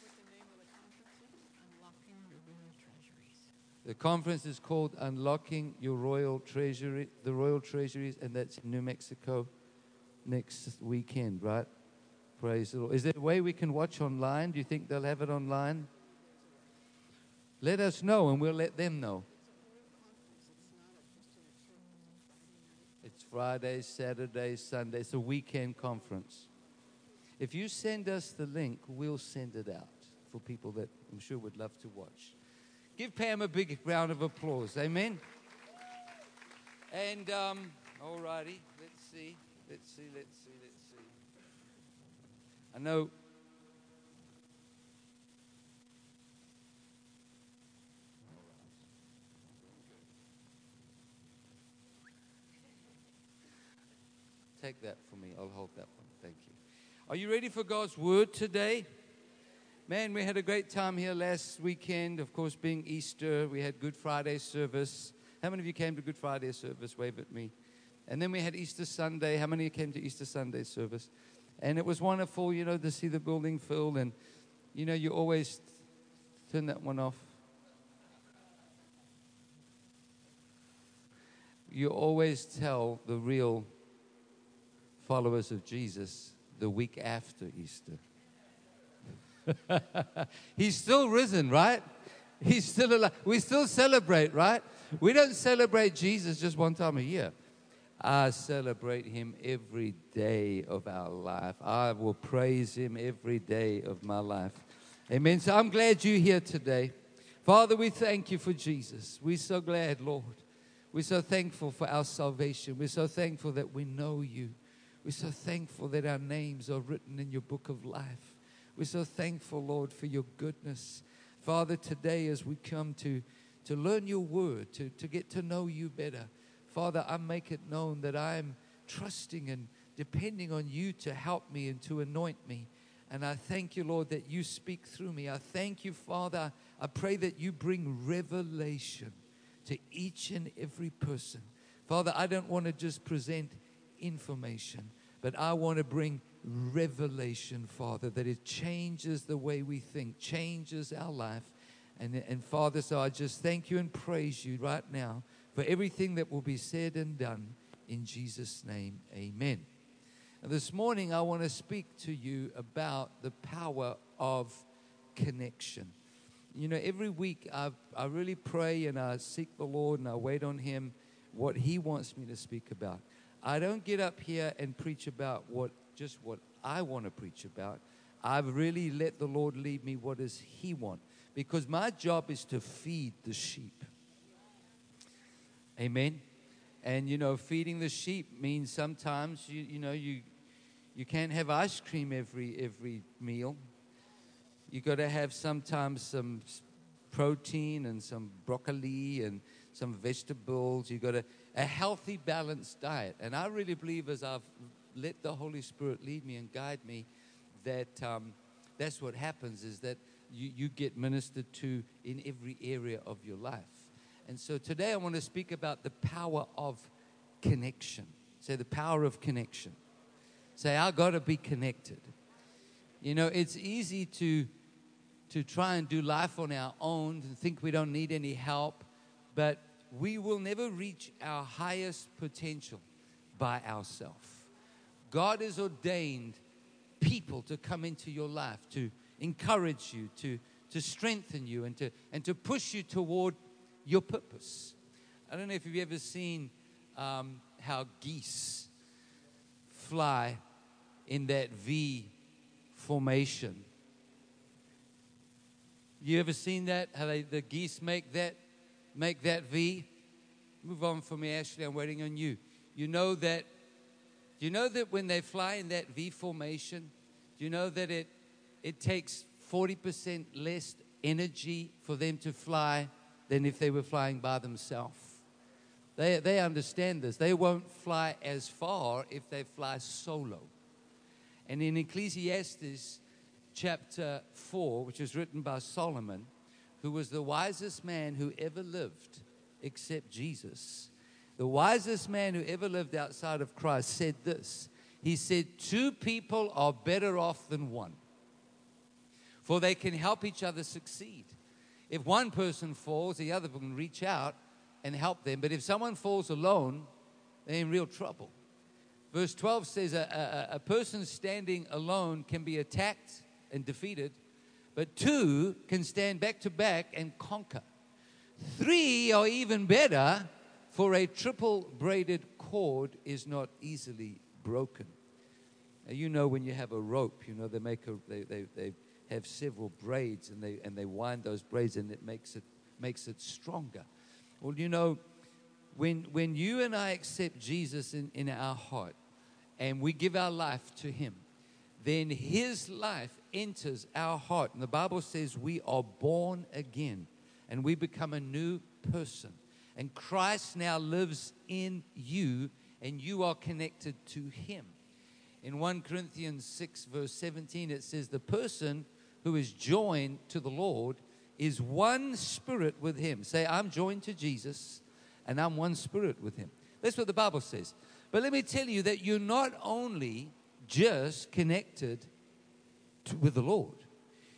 The conference is called Unlocking Your Royal Treasury, the Royal Treasuries, and that's in New Mexico next weekend, right? Praise the Lord. Is there a way we can watch online? Do you think they'll have it online? Let us know, and we'll let them know. It's Friday, Saturday, Sunday. It's a weekend conference. If you send us the link, we'll send it out for people that I'm sure would love to watch. Give Pam a big round of applause. Amen. And, um, all righty. Let's see. Let's see. Let's see. Let's see. I know. Take that for me. I'll hold that one. Thank you. Are you ready for God's word today? Man, we had a great time here last weekend. Of course, being Easter, we had Good Friday service. How many of you came to Good Friday service? Wave at me. And then we had Easter Sunday. How many of you came to Easter Sunday service? And it was wonderful, you know, to see the building filled. And, you know, you always Turn that one off. You always tell the real followers of Jesus the week after Easter. He's still risen, right? He's still alive. We still celebrate, right? We don't celebrate Jesus just one time a year. I celebrate him every day of our life. I will praise him every day of my life. Amen. So I'm glad you're here today. Father, we thank you for Jesus. We're so glad, Lord. We're so thankful for our salvation. We're so thankful that we know you. We're so thankful that our names are written in your book of life. We're so thankful, Lord, for your goodness. Father, today as we come to, to learn your word, to, to get to know you better, Father, I make it known that I am trusting and depending on you to help me and to anoint me. And I thank you, Lord, that you speak through me. I thank you, Father. I pray that you bring revelation to each and every person. Father, I don't want to just present information, but I want to bring revelation, Father, that it changes the way we think, changes our life. And, and Father, so I just thank you and praise you right now for everything that will be said and done. In Jesus' name, amen. And this morning, I want to speak to you about the power of connection. You know, every week I I really pray and I seek the Lord and I wait on him, what he wants me to speak about. I don't get up here and preach about what just what I want to preach about. I've really let the Lord lead me what does he want. Because my job is to feed the sheep. Amen. And, you know, feeding the sheep means sometimes, you you know, you you can't have ice cream every every meal. You got to have sometimes some protein and some broccoli and some vegetables. You got to a healthy, balanced diet. And I really believe, as I've let the Holy Spirit lead me and guide me, that um, that's what happens. Is that you you get ministered to in every area of your life. And so today I want to speak about the power of connection. Say the power of connection. Say, I got to be connected. You know, it's easy to to try and do life on our own and think we don't need any help, but we will never reach our highest potential by ourselves. God has ordained people to come into your life to encourage you, to to strengthen you, and to and to push you toward your purpose. I don't know if you've ever seen um, how geese fly in that V formation. You ever seen that? How they, the geese make that make that V? Move on for me, Ashley. I'm waiting on you. You know that. Do you know that when they fly in that V formation, do you know that it it takes forty percent less energy for them to fly than if they were flying by themselves? They they understand this. They won't fly as far if they fly solo. And in Ecclesiastes chapter four, which was written by Solomon, who was the wisest man who ever lived except Jesus, the wisest man who ever lived outside of Christ said this. He said, two people are better off than one, for they can help each other succeed. If one person falls, the other can reach out and help them. But if someone falls alone, they're in real trouble. Verse twelve says a, a, a person standing alone can be attacked and defeated, but two can stand back to back and conquer. Three are even better, for a triple braided cord is not easily broken. Now, you know, when you have a rope, you know, they make a they they, they have several braids, and they and they wind those braids, and it makes it makes it stronger. Well, you know, when when you and I accept Jesus in, in our heart, and we give our life to him, then his life enters our heart. And the Bible says we are born again, and we become a new person. And Christ now lives in you, and you are connected to him. In First Corinthians six, verse seventeen, it says, the person who is joined to the Lord is one spirit with him. Say, I'm joined to Jesus, and I'm one spirit with him. That's what the Bible says. But let me tell you that you're not only just connected to, with the Lord.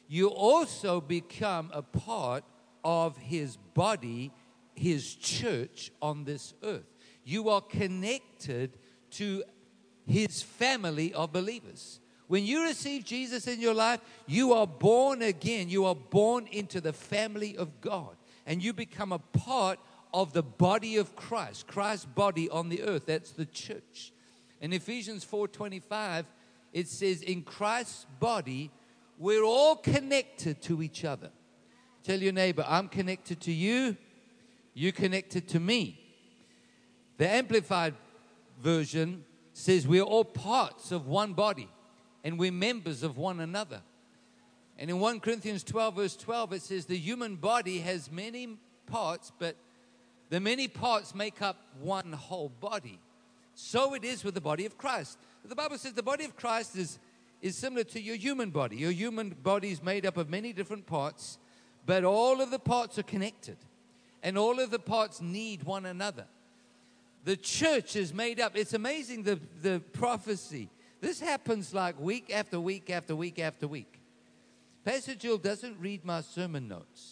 you also become a part of his body, his church on this earth. You are connected to his family of believers. When you receive Jesus in your life, you are born again. You are born into the family of God. And you become a part of the body of Christ, Christ's body on the earth. That's the church. In Ephesians four twenty-five, it says, in Christ's body, we're all connected to each other. Tell your neighbor, I'm connected to you. You're connected to me. The Amplified version says we're all parts of one body and we're members of one another. And in First Corinthians twelve, verse twelve, it says the human body has many parts, but the many parts make up one whole body. So it is with the body of Christ. The Bible says the body of Christ is, is similar to your human body. Your human body is made up of many different parts, but all of the parts are connected. And all of the parts need one another. The church is made up. It's amazing, the, the prophecy. This happens like week after week after week after week. Pastor Jill doesn't read my sermon notes.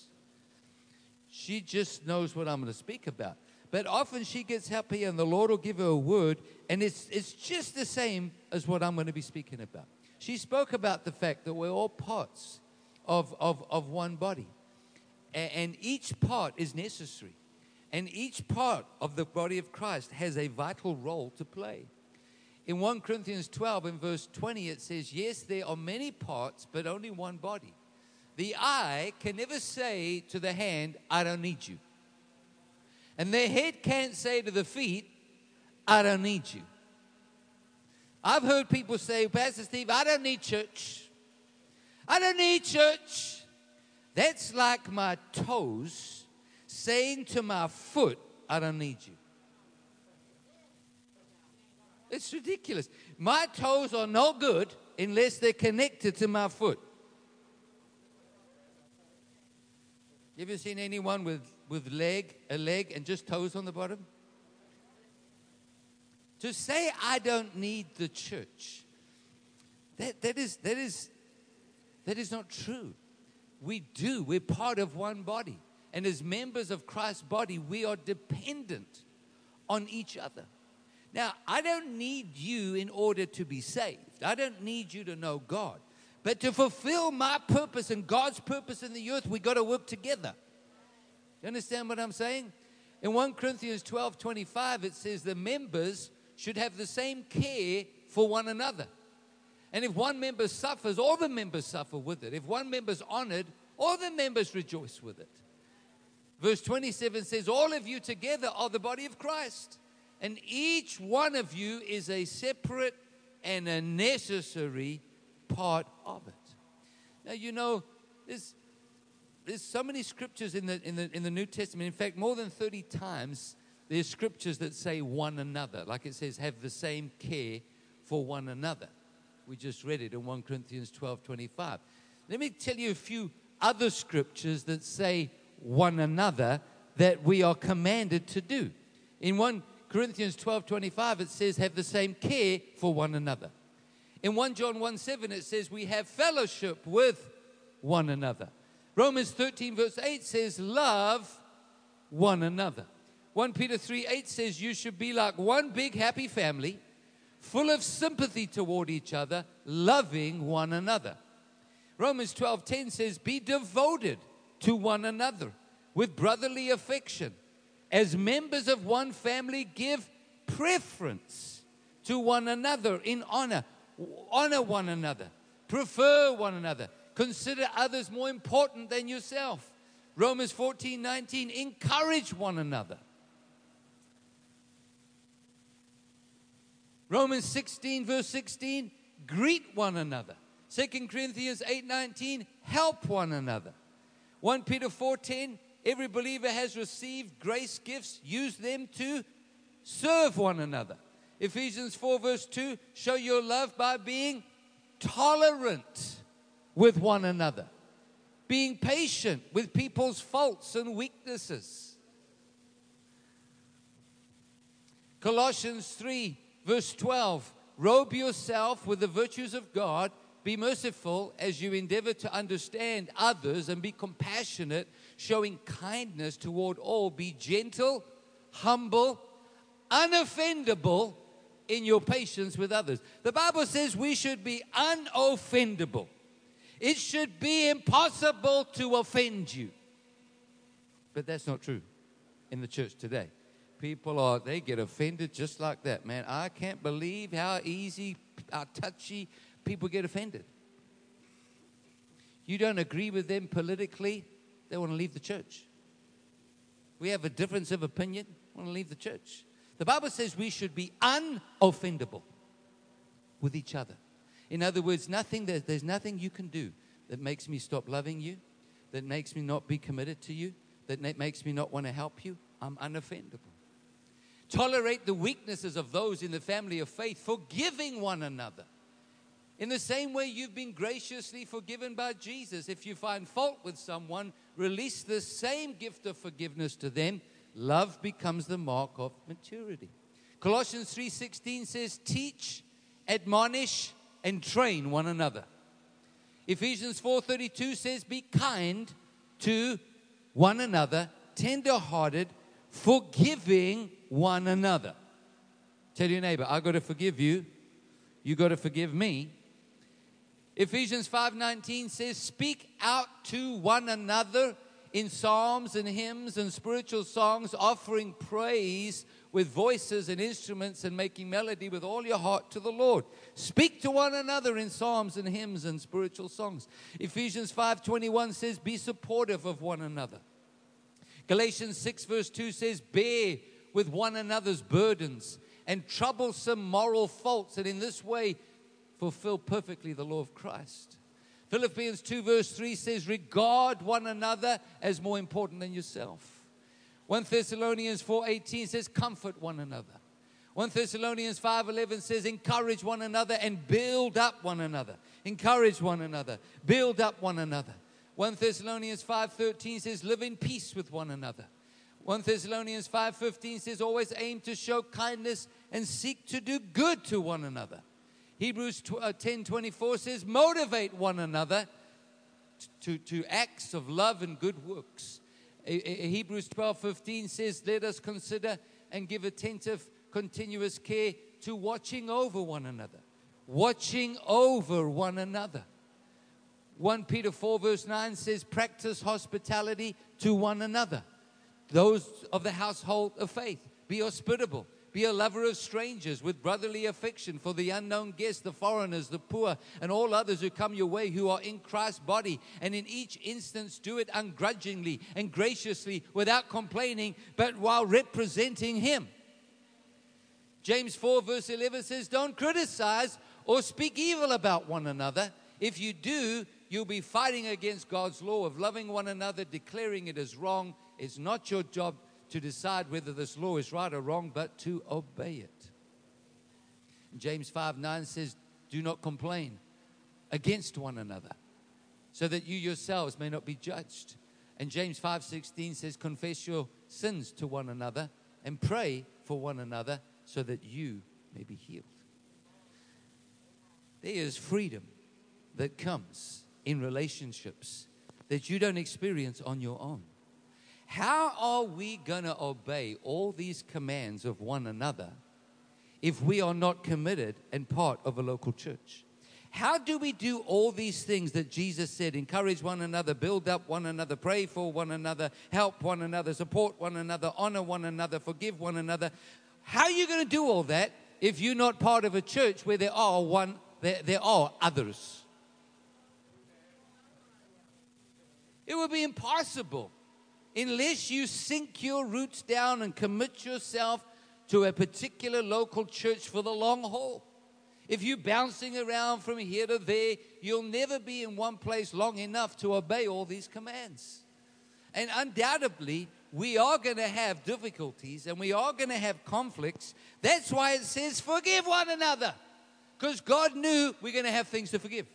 She just knows what I'm going to speak about. But often she gets up here and the Lord will give her a word, and it's, it's just the same as what I'm going to be speaking about. She spoke about the fact that we're all parts of, of, of one body. And, and each part is necessary. And each part of the body of Christ has a vital role to play. In First Corinthians twelve, in verse twenty, it says, yes, there are many parts, but only one body. The eye can never say to the hand, I don't need you. And the head can't say to the feet, I don't need you. I've heard people say, Pastor Steve, I don't need church. I don't need church. That's like my toes saying to my foot, I don't need you. It's ridiculous. My toes are no good unless they're connected to my foot. You ever seen anyone with, with leg, a leg and just toes on the bottom? To say I don't need the church, that, that is that is that is not true. We do. We're part of one body. And as members of Christ's body, we are dependent on each other. Now, I don't need you in order to be saved. I don't need you to know God. But to fulfill my purpose and God's purpose in the earth, we got to work together. You understand what I'm saying? In First Corinthians twelve twenty-five, it says the members should have the same care for one another. And if one member suffers, all the members suffer with it. If one member's honored, all the members rejoice with it. Verse twenty-seven says, all of you together are the body of Christ. And each one of you is a separate and a necessary part of it. Now, you know, there's, there's so many scriptures in the, in, the, in the New Testament. In fact, more than thirty times, there's scriptures that say one another. Like it says, have the same care for one another. We just read it in First Corinthians twelve twenty-five. Let me tell you a few other scriptures that say one another that we are commanded to do. In First Corinthians twelve twenty-five, it says, have the same care for one another. In First John one seven, it says, we have fellowship with one another. Romans thirteen verse eight says, love one another. First Peter three eight says, you should be like one big happy family, full of sympathy toward each other, loving one another. Romans twelve ten says, be devoted to one another with brotherly affection. As members of one family, give preference to one another in honor. Honor one another. Prefer one another. Consider others more important than yourself. Romans fourteen nineteen, encourage one another. Romans sixteen verse sixteen, greet one another. Second Corinthians eight nineteen, help one another. First Peter four ten, every believer has received grace gifts. Use them to serve one another. Ephesians four verse two, show your love by being tolerant with one another. Being patient with people's faults and weaknesses. Colossians three verse twelve, robe yourself with the virtues of God, Be merciful as you endeavor to understand others and be compassionate, showing kindness toward all. Be gentle, humble, unoffendable in your patience with others. The Bible says we should be unoffendable. It should be impossible to offend you. But that's not true in the church today. People are, they get offended just like that. Man, I can't believe how easy, how touchy people get offended. You don't agree with them politically, they want to leave the church. We have a difference of opinion, want to leave the church. The Bible says we should be unoffendable with each other. In other words, nothing that, there's nothing you can do that makes me stop loving you, that makes me not be committed to you, that makes me not want to help you. I'm unoffendable. Tolerate the weaknesses of those in the family of faith, forgiving one another. In the same way you've been graciously forgiven by Jesus. If you find fault with someone, release the same gift of forgiveness to them. Love becomes the mark of maturity. Colossians three sixteen says, teach, admonish, and train one another. Ephesians four thirty-two says, be kind to one another, tender-hearted, forgiving one another. Tell your neighbor, I got to forgive you. You got to forgive me. Ephesians five nineteen says, speak out to one another in psalms and hymns and spiritual songs, offering praise with voices and instruments and making melody with all your heart to the Lord. Speak to one another in psalms and hymns and spiritual songs. Ephesians five twenty-one says, be supportive of one another. Galatians six verse two says, bear with one another's burdens and troublesome moral faults, and in this way fulfill perfectly the law of Christ. Philippians two verse three says, regard one another as more important than yourself. First Thessalonians four eighteen says, comfort one another. First Thessalonians five eleven says, encourage one another and build up one another. Encourage one another, build up one another. First Thessalonians five thirteen says, live in peace with one another. First Thessalonians five fifteen says, always aim to show kindness and seek to do good to one another. Hebrews ten twenty-four says, motivate one another to, to acts of love and good works. Hebrews twelve fifteen says, let us consider and give attentive, continuous care to watching over one another. Watching over one another. First Peter four verse nine says, practice hospitality to one another. Those of the household of faith, be hospitable. Be a lover of strangers with brotherly affection for the unknown guests, the foreigners, the poor, and all others who come your way who are in Christ's body. And in each instance, do it ungrudgingly and graciously without complaining, but while representing Him. James four verse eleven says, don't criticize or speak evil about one another. If you do, you'll be fighting against God's law of loving one another, declaring it as wrong. It's not your job to decide whether this law is right or wrong, but to obey it. James five nine says, do not complain against one another, so that you yourselves may not be judged. And James five sixteen says, confess your sins to one another and pray for one another so that you may be healed. There is freedom that comes in relationships that you don't experience on your own. How are we going to obey all these commands of one another if we are not committed and part of a local church? How do we do all these things that Jesus said? Encourage one another, build up one another, pray for one another, help one another, support one another, honor one another, forgive one another. How are you going to do all that if you're not part of a church where there are one, there, there are others? It would be impossible unless you sink your roots down and commit yourself to a particular local church for the long haul. If you're bouncing around from here to there, you'll never be in one place long enough to obey all these commands. And undoubtedly, we are going to have difficulties and we are going to have conflicts. That's why it says forgive one another, because God knew we're going to have things to forgive.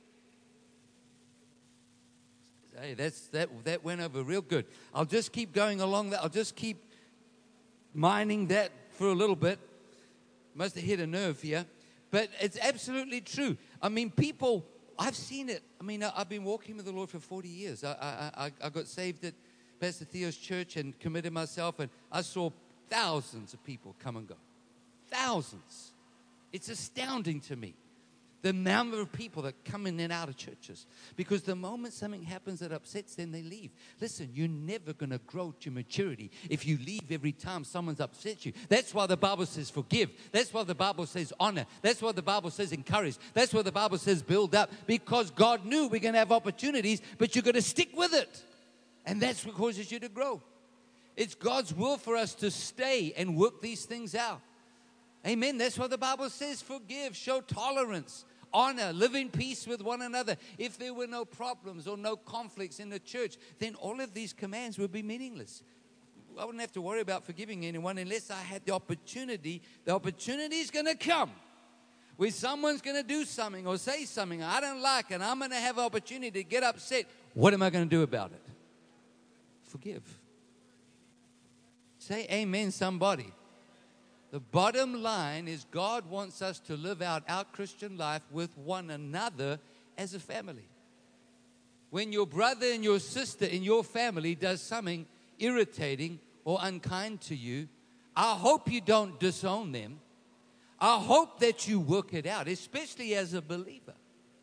Hey, that's, that, that went over real good. I'll just keep going along that. I'll just keep mining that for a little bit. Must have hit a nerve here. But it's absolutely true. I mean, people I've seen it. I mean, I, I've been walking with the Lord for forty years. I, I, I, I got saved at Pastor Theo's church and committed myself, and I saw thousands of people come and go. Thousands. It's astounding to me, the number of people that come in and out of churches. Because the moment something happens that upsets them, they leave. Listen, you're never going to grow to maturity if you leave every time someone's upset you. That's why the Bible says forgive. That's why the Bible says honor. That's why the Bible says encourage. That's why the Bible says build up. Because God knew we're going to have opportunities, but you're going to stick with it. And that's what causes you to grow. It's God's will for us to stay and work these things out. Amen. That's what the Bible says. Forgive, show tolerance, honor, live in peace with one another. If there were no problems or no conflicts in the church, then all of these commands would be meaningless. I wouldn't have to worry about forgiving anyone unless I had the opportunity. The opportunity is going to come where someone's going to do something or say something I don't like, and I'm going to have an opportunity to get upset. What am I going to do about it? Forgive. Say amen, somebody. The bottom line is God wants us to live out our Christian life with one another as a family. When your brother and your sister in your family does something irritating or unkind to you, I hope you don't disown them. I hope that you work it out, especially as a believer.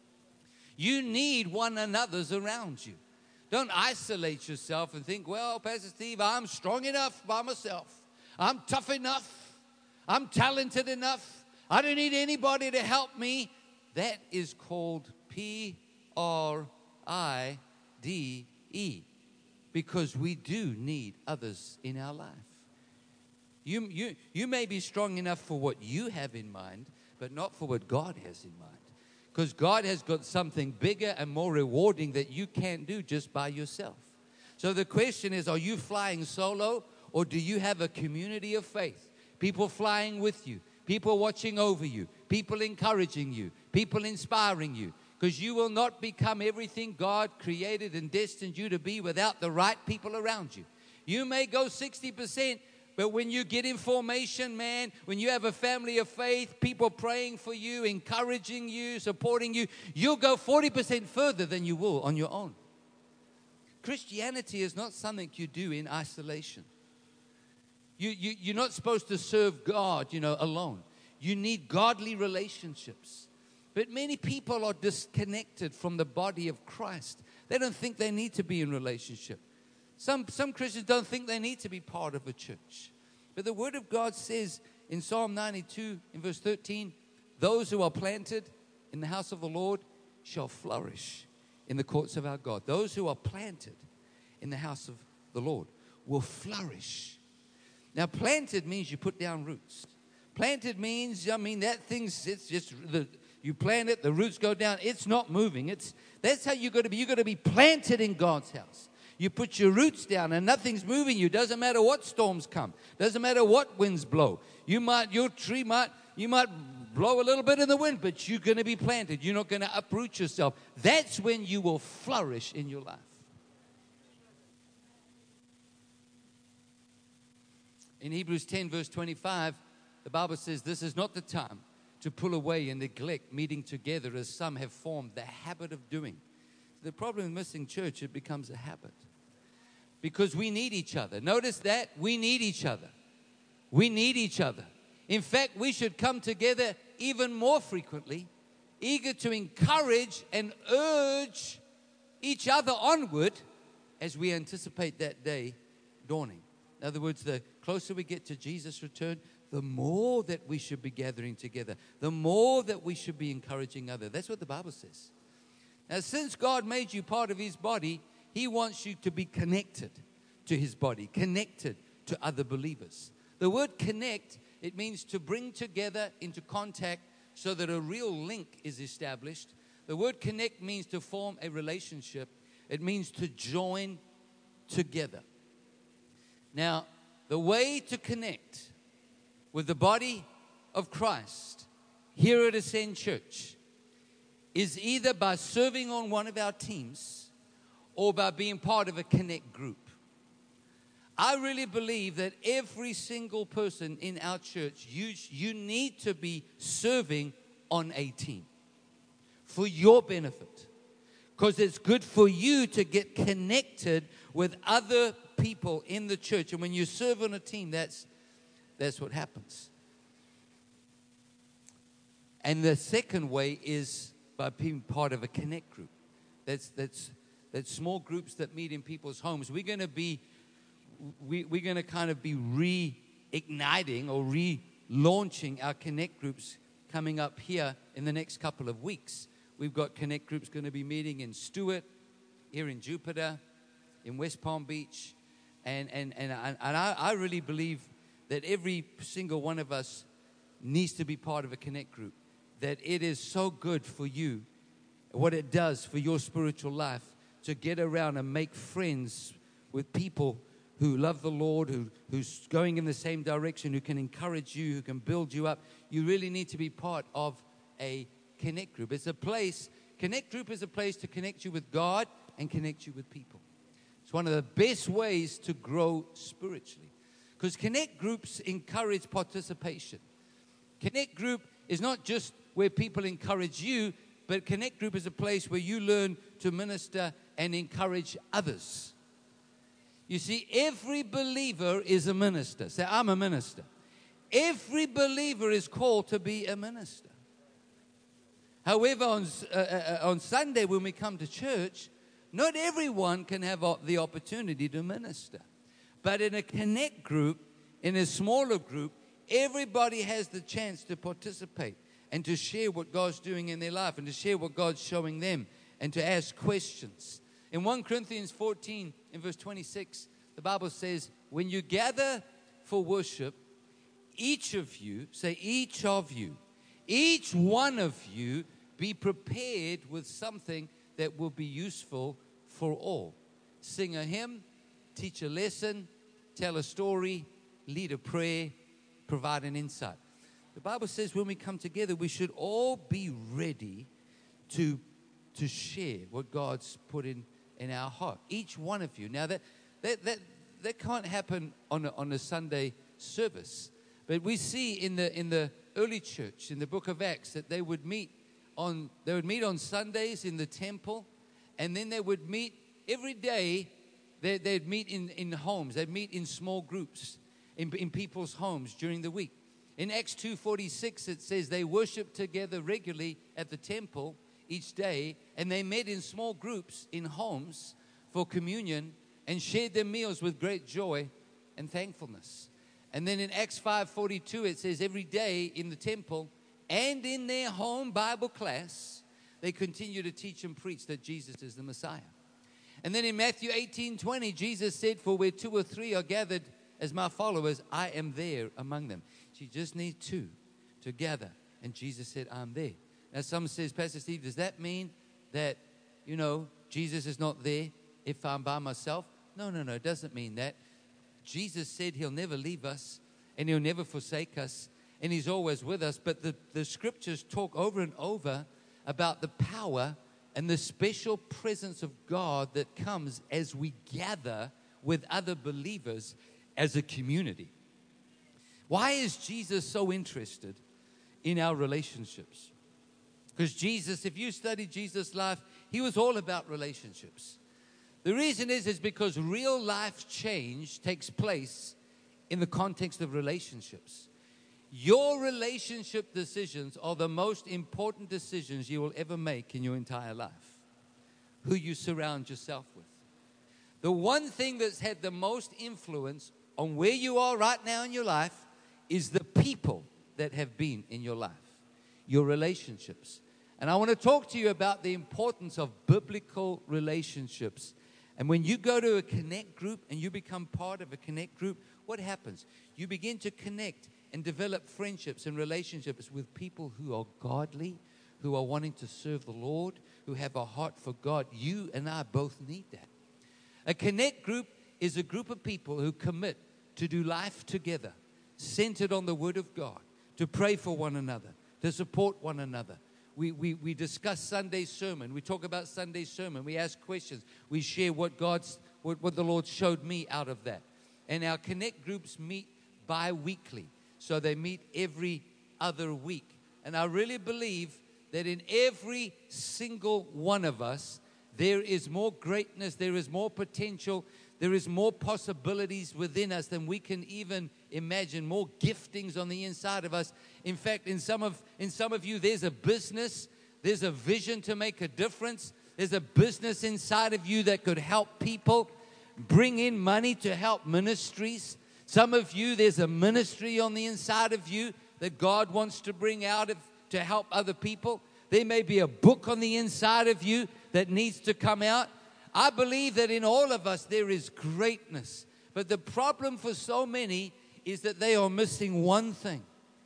You need one another's around you. Don't isolate yourself and think, well, Pastor Steve, I'm strong enough by myself. I'm tough enough. I'm talented enough. I don't need anybody to help me. That is called P R I D E. Because we do need others in our life. You, you, you may be strong enough for what you have in mind, but not for what God has in mind. Because God has got something bigger and more rewarding that you can't do just by yourself. So the question is, are you flying solo, or do you have a community of faith? People flying with you, people watching over you, people encouraging you, people inspiring you. Because you will not become everything God created and destined you to be without the right people around you. You may go sixty percent, but when you get in formation, man, when you have a family of faith, people praying for you, encouraging you, supporting you, you'll go forty percent further than you will on your own. Christianity is not something you do in isolation. You, you, you're not supposed to serve God, you know, alone. You need godly relationships. But many people are disconnected from the body of Christ. They don't think they need to be in relationship. Some, some Christians don't think they need to be part of a church. But the Word of God says in Psalm ninety-two, in verse thirteen, those who are planted in the house of the Lord shall flourish in the courts of our God. Those who are planted in the house of the Lord will flourish. Now, planted means you put down roots. Planted means, I mean, that thing's, it's just, the, you plant it, the roots go down. It's not moving. It's That's how you've got to be. You've got to be planted in God's house. You put your roots down and nothing's moving you. Doesn't matter what storms come. Doesn't matter what winds blow. You might, your tree might, you might blow a little bit in the wind, but you're going to be planted. You're not going to uproot yourself. That's when you will flourish in your life. In Hebrews ten, verse twenty-five, the Bible says, this is not the time to pull away and neglect meeting together as some have formed the habit of doing. The problem with missing church, it becomes a habit. Because we need each other. Notice that? We need each other. We need each other. In fact, we should come together even more frequently, eager to encourage and urge each other onward as we anticipate that day dawning. In other words, the closer we get to Jesus' return, the more that we should be gathering together, the more that we should be encouraging others. That's what the Bible says. Now, since God made you part of His body, He wants you to be connected to His body, connected to other believers. The word connect, it means to bring together into contact so that a real link is established. The word connect means to form a relationship. It means to join together. Now, the way to connect with the body of Christ here at Ascend Church is either by serving on one of our teams or by being part of a connect group. I really believe that every single person in our church, you, you need to be serving on a team. for your benefit. Because it's good for you to get connected with other people in the church. And when you serve on a team, that's, that's what happens. And the second way is by being part of a connect group. That's, that's, that's small groups that meet in people's homes. We're going to be, we, we're going to kind of be reigniting or relaunching our connect groups coming up here in the next couple of weeks. We've got connect groups going to be meeting in Stewart, here in Jupiter, in West Palm Beach. And, and, and, and I, I really believe that every single one of us needs to be part of a connect group. That it is so good for you, what it does for your spiritual life, to get around and make friends with people who love the Lord, who, who's going in the same direction, who can encourage you, who can build you up. You really need to be part of a connect group. It's a place, connect group is a place to connect you with God and connect you with people. It's one of the best ways to grow spiritually. Because connect groups encourage participation. Connect group is not just where people encourage you, but connect group is a place where you learn to minister and encourage others. You see, every believer is a minister. Say, I'm a minister. Every believer is called to be a minister. However, on, uh, uh, on Sunday when we come to church, not everyone can have the opportunity to minister. But in a connect group, in a smaller group, everybody has the chance to participate and to share what God's doing in their life and to share what God's showing them and to ask questions. In First Corinthians fourteen, in verse twenty-six, the Bible says, when you gather for worship, each of you, say each of you, each one of you be prepared with something that will be useful for all. Sing a hymn, teach a lesson, tell a story, lead a prayer, provide an insight. The Bible says when we come together, we should all be ready to, to share what God's put in, in our heart. Each one of you. Now, that that that, that can't happen on a, on a Sunday service. But we see in the in the early church, in the book of Acts, that they would meet on they would meet on Sundays in the temple, and then they would meet every day. They, they'd meet in, in homes. They'd meet in small groups in, in people's homes during the week. In Acts two forty-six, it says they worshiped together regularly at the temple each day, and they met in small groups in homes for communion and shared their meals with great joy and thankfulness. And then in Acts five forty-two, it says every day in the temple and in their home Bible class, they continue to teach and preach that Jesus is the Messiah. And then in Matthew eighteen twenty, Jesus said, for where two or three are gathered as my followers, I am there among them. You just need two to gather. And Jesus said, I'm there. Now, some says, Pastor Steve, does that mean that, you know, Jesus is not there if I'm by myself? No, no, no, it doesn't mean that. Jesus said he'll never leave us and he'll never forsake us and he's always with us. But the, the scriptures talk over and over about the power and the special presence of God that comes as we gather with other believers as a community. Why is Jesus so interested in our relationships? Because Jesus, if you study Jesus' life, he was all about relationships. The reason is, is because real life change takes place in the context of relationships. Your relationship decisions are the most important decisions you will ever make in your entire life. Who you surround yourself with. The one thing that's had the most influence on where you are right now in your life is the people that have been in your life, your relationships. And I want to talk to you about the importance of biblical relationships. And when you go to a connect group and you become part of a connect group, what happens? You begin to connect and develop friendships and relationships with people who are godly, who are wanting to serve the Lord, who have a heart for God. You and I both need that. A connect group is a group of people who commit to do life together, centered on the Word of God, to pray for one another, to support one another. We, we, we discuss Sunday's sermon. We talk about Sunday's sermon. We ask questions. We share what God's, what, what the Lord showed me out of that. And our connect groups meet bi-weekly. So they meet every other week. And I really believe that in every single one of us, there is more greatness, there is more potential, there is more possibilities within us than we can even imagine, more giftings on the inside of us. In fact, in some of, in some of you, there's a business, there's a vision to make a difference. There's a business inside of you that could help people, bring in money to help ministries. Some of you, there's a ministry on the inside of you that God wants to bring out of, to help other people. There may be a book on the inside of you that needs to come out. I believe that in all of us there is greatness. But the problem for so many is that they are missing one thing.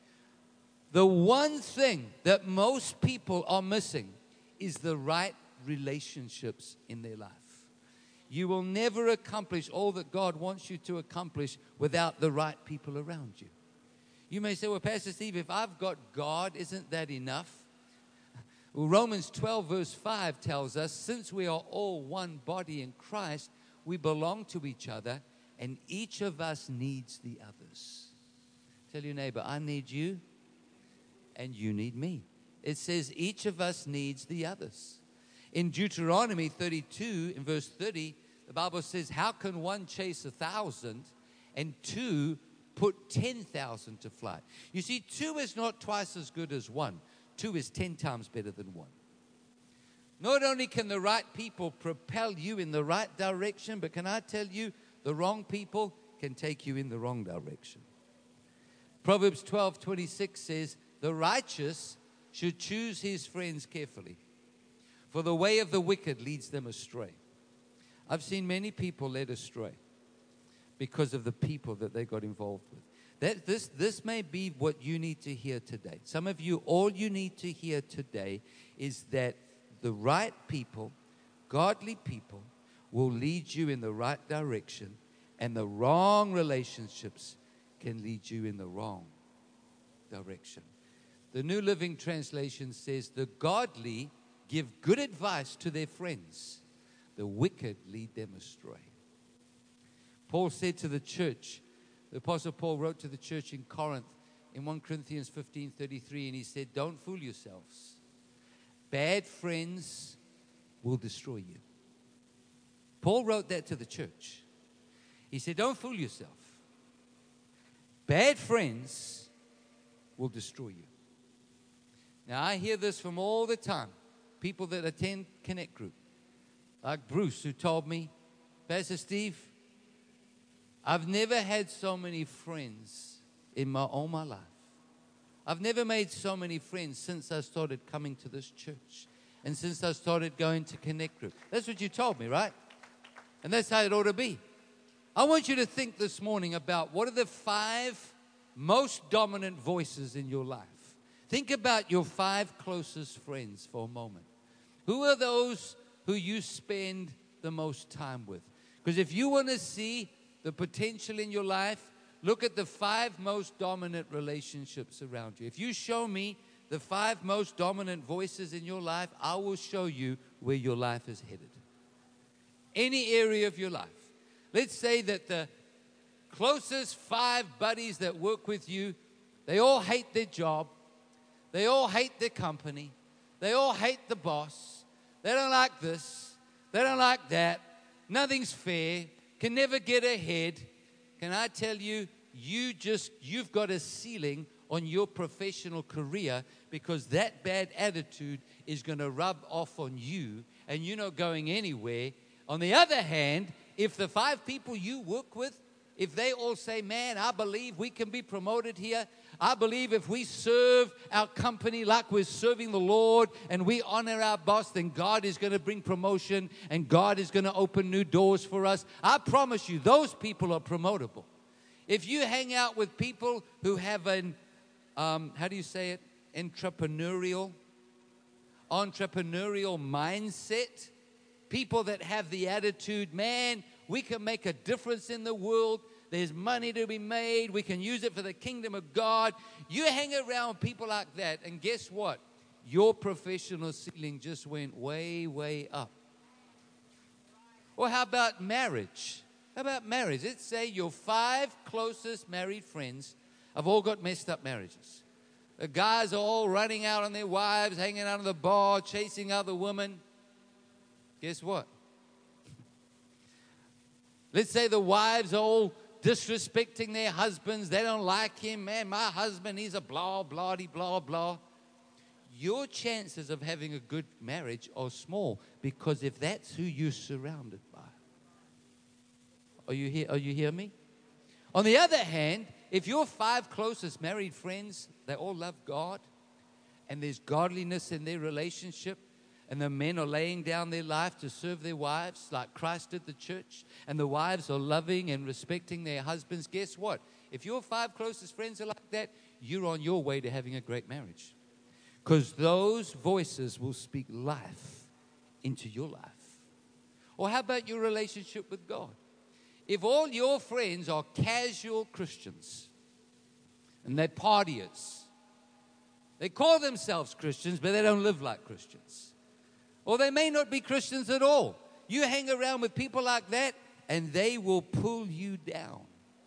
The one thing that most people are missing is the right relationships in their life. You will never accomplish all that God wants you to accomplish without the right people around you. You may say, well, Pastor Steve, if I've got God, isn't that enough? Well, Romans twelve verse five tells us, since we are all one body in Christ, we belong to each other, and each of us needs the others. Tell your neighbor, I need you, and you need me. It says each of us needs the others. In Deuteronomy thirty-two, in verse thirty, the Bible says, how can one chase a thousand and two put ten thousand to flight? You see, two is not twice as good as one. Two is ten times better than one. Not only can the right people propel you in the right direction, but can I tell you, the wrong people can take you in the wrong direction. Proverbs twelve twenty-six says, the righteous should choose his friends carefully, for the way of the wicked leads them astray. I've seen many people led astray because of the people that they got involved with. That this, this may be what you need to hear today. Some of you, all you need to hear today is that the right people, godly people, will lead you in the right direction, and the wrong relationships can lead you in the wrong direction. The New Living Translation says, the godly give good advice to their friends. The wicked lead them astray. Paul said to the church, the Apostle Paul wrote to the church in Corinth in First Corinthians fifteen thirty-three, and he said, don't fool yourselves. Bad friends will destroy you. Paul wrote that to the church. He said, don't fool yourself. Bad friends will destroy you. Now, I hear this from all the time. People that attend Connect Group, like Bruce, who told me, Pastor Steve, I've never had so many friends in my all my life. I've never made so many friends since I started coming to this church and since I started going to Connect Group. That's what you told me, right? And that's how it ought to be. I want you to think this morning about what are the five most dominant voices in your life. Think about your five closest friends for a moment. Who are those who you spend the most time with? Because if you want to see the potential in your life, look at the five most dominant relationships around you. If you show me the five most dominant voices in your life, I will show you where your life is headed. Any area of your life. Let's say that the closest five buddies that work with you, they all hate their job. They all hate their company. They all hate the boss. They don't like this. They don't like that. Nothing's fair. Can never get ahead. Can I tell you, you just, you've got a ceiling on your professional career because that bad attitude is going to rub off on you and you're not going anywhere. On the other hand, if the five people you work with, if they all say, man, I believe we can be promoted here. I believe if we serve our company like we're serving the Lord and we honor our boss, then God is going to bring promotion and God is going to open new doors for us. I promise you, those people are promotable. If you hang out with people who have an, um, how do you say it, entrepreneurial, entrepreneurial mindset, people that have the attitude, man, we can make a difference in the world. There's money to be made. We can use it for the kingdom of God. You hang around with people like that, and guess what? Your professional ceiling just went way, way up. Or how about marriage? How about marriage? Let's say your five closest married friends have all got messed up marriages. The guys are all running out on their wives, hanging out of the bar, chasing other women. Guess what? Let's say the wives are all disrespecting their husbands. They don't like him. Man, my husband, he's a blah, blah, blah, blah. Your chances of having a good marriage are small, because if that's who you're surrounded by. Are you here? Are you hear me? On the other hand, if your five closest married friends, they all love God, and there's godliness in their relationship, and the men are laying down their life to serve their wives like Christ did the church, and the wives are loving and respecting their husbands, guess what? If your five closest friends are like that, you're on your way to having a great marriage. Because those voices will speak life into your life. Or how about your relationship with God? If all your friends are casual Christians and they're partiers, they call themselves Christians, but they don't live like Christians. Or they may not be Christians at all. You hang around with people like that, and they will pull you down.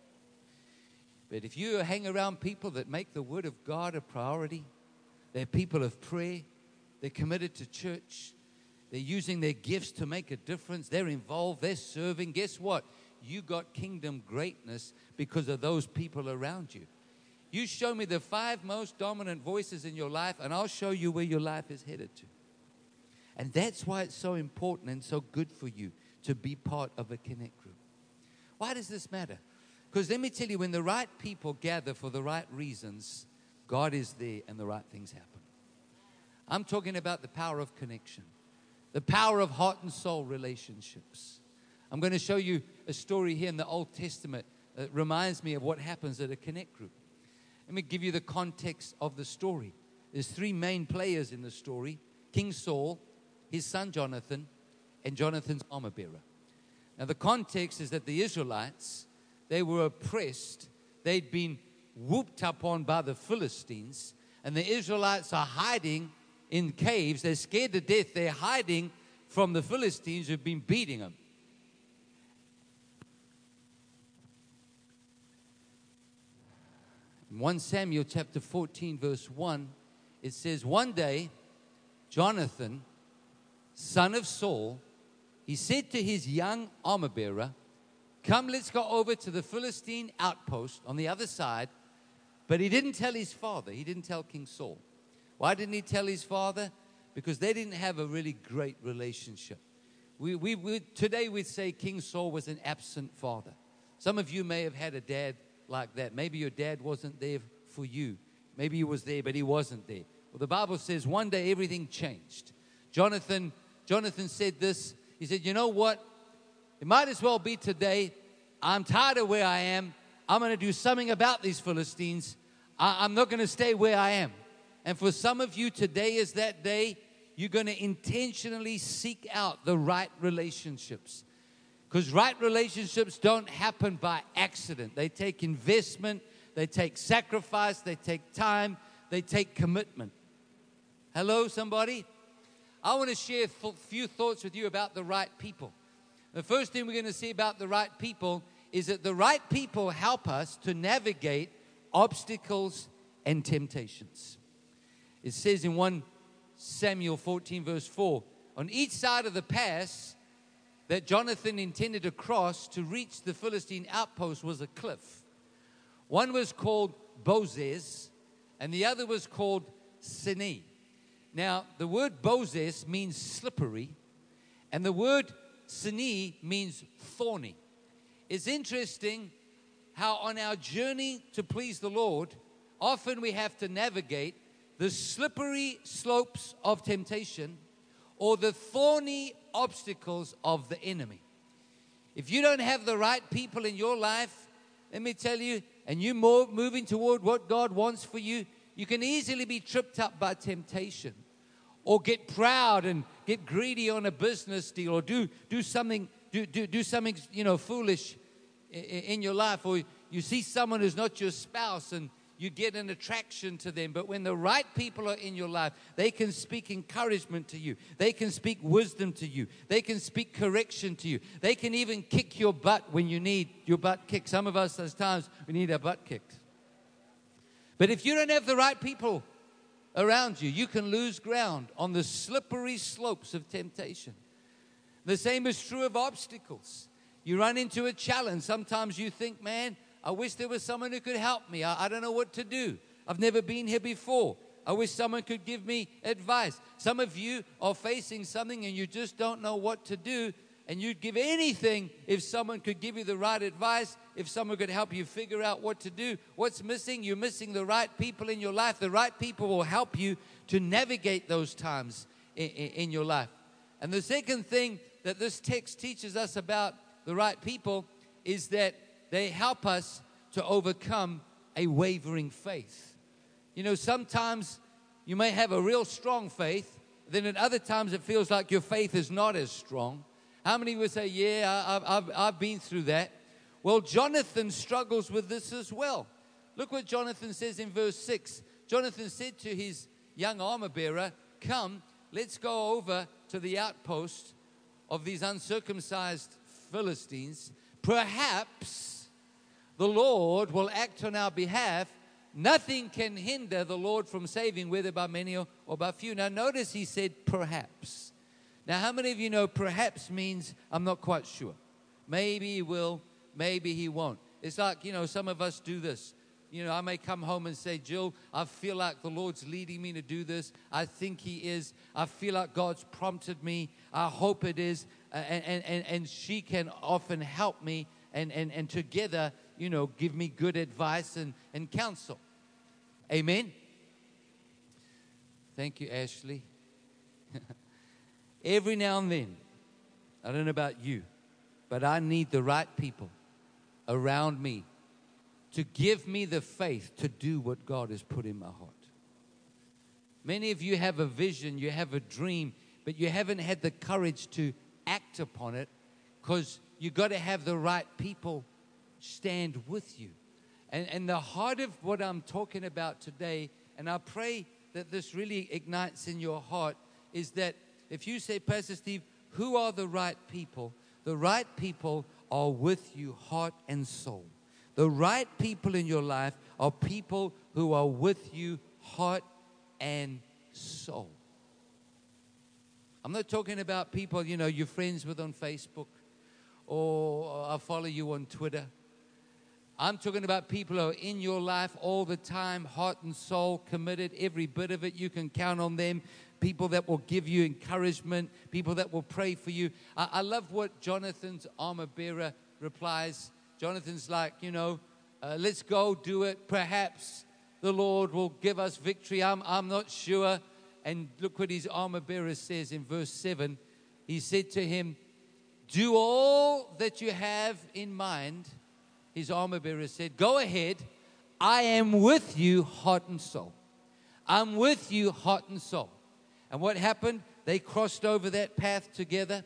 But if you hang around people that make the Word of God a priority, they're people of prayer, they're committed to church, they're using their gifts to make a difference, they're involved, they're serving, guess what? You got kingdom greatness because of those people around you. You show me the five most dominant voices in your life, and I'll show you where your life is headed to. And that's why it's so important and so good for you to be part of a Connect group. Why does this matter? Because let me tell you, when the right people gather for the right reasons, God is there and the right things happen. I'm talking about the power of connection, the power of heart and soul relationships. I'm going to show you a story here in the Old Testament that reminds me of what happens at a Connect group. Let me give you the context of the story. There's three main players in the story: King Saul, his son Jonathan, and Jonathan's armor bearer. Now the context is that the Israelites, they were oppressed. They'd been whooped upon by the Philistines, and the Israelites are hiding in caves. They're scared to death. They're hiding from the Philistines who've been beating them. In First Samuel chapter fourteen, verse one, it says, one day, Jonathan, son of Saul, he said to his young armor bearer, come, let's go over to the Philistine outpost on the other side. But he didn't tell his father. He didn't tell King Saul. Why didn't he tell his father? Because they didn't have a really great relationship. We, we, we, today we'd say King Saul was an absent father. Some of you may have had a dad like that. Maybe your dad wasn't there for you. Maybe he was there, but he wasn't there. Well, the Bible says one day everything changed. Jonathan, Jonathan said this. He said, you know what? It might as well be today. I'm tired of where I am. I'm going to do something about these Philistines. I, I'm not going to stay where I am. And for some of you, today is that day. You're going to intentionally seek out the right relationships. Because right relationships don't happen by accident. They take investment. They take sacrifice. They take time. They take commitment. Hello, somebody? I want to share a few thoughts with you about the right people. The first thing we're going to see about the right people is that the right people help us to navigate obstacles and temptations. It says in First Samuel fourteen, verse four, on each side of the pass that Jonathan intended to cross to reach the Philistine outpost was a cliff. One was called Bozez, and the other was called Seneh. Now, the word Bozez means slippery, and the word Seneh means thorny. It's interesting how on our journey to please the Lord, often we have to navigate the slippery slopes of temptation or the thorny obstacles of the enemy. If you don't have the right people in your life, let me tell you, and you're more moving toward what God wants for you, you can easily be tripped up by temptation or get proud and get greedy on a business deal or do, do something Do, do, do something, you know, foolish in, in your life, or you see someone who's not your spouse and you get an attraction to them. But when the right people are in your life, they can speak encouragement to you. They can speak wisdom to you. They can speak correction to you. They can even kick your butt when you need your butt kicked. Some of us, there's times we need our butt kicked. But if you don't have the right people around you, you can lose ground on the slippery slopes of temptation. The same is true of obstacles. You run into a challenge. Sometimes you think, man, I wish there was someone who could help me. I, I don't know what to do. I've never been here before. I wish someone could give me advice. Some of you are facing something and you just don't know what to do. And you'd give anything if someone could give you the right advice, if someone could help you figure out what to do. What's missing? You're missing the right people in your life. The right people will help you to navigate those times in, in, in your life. And the second thing that this text teaches us about the right people is that they help us to overcome a wavering faith. You know, sometimes you may have a real strong faith, then at other times it feels like your faith is not as strong. How many would say, yeah, I've, I've, I've been through that? Well, Jonathan struggles with this as well. Look what Jonathan says in verse six. Jonathan said to his young armor bearer, come, let's go over to the outpost of these uncircumcised Philistines. Perhaps the Lord will act on our behalf. Nothing can hinder the Lord from saving, whether by many or, or by few. Now, notice he said perhaps. Now, how many of you know perhaps means I'm not quite sure? Maybe he will, maybe he won't. It's like, you know, some of us do this. You know, I may come home and say, Jill, I feel like the Lord's leading me to do this. I think he is. I feel like God's prompted me. I hope it is. Uh, and, and, and she can often help me and, and, and together, you know, give me good advice and, and counsel. Amen? Thank you, Ashley. Every now and then, I don't know about you, but I need the right people around me to give me the faith to do what God has put in my heart. Many of you have a vision, you have a dream, but you haven't had the courage to act upon it because you've got to have the right people stand with you. And, and the heart of what I'm talking about today, and I pray that this really ignites in your heart, is that if you say, Pastor Steve, who are the right people? The right people are with you, heart and soul. The right people in your life are people who are with you, heart and soul. I'm not talking about people, you know, you're friends with on Facebook or I follow you on Twitter. I'm talking about people who are in your life all the time, heart and soul, committed, every bit of it. You can count on them. People that will give you encouragement, people that will pray for you. I, I love what Jonathan's armor bearer replies. Jonathan's like, you know, uh, let's go do it. Perhaps the Lord will give us victory. I'm, I'm not sure. And look what his armor bearer says in verse seven. He said to him, do all that you have in mind. His armor bearer said, go ahead. I am with you, heart and soul. I'm with you, heart and soul. And what happened? They crossed over that path together.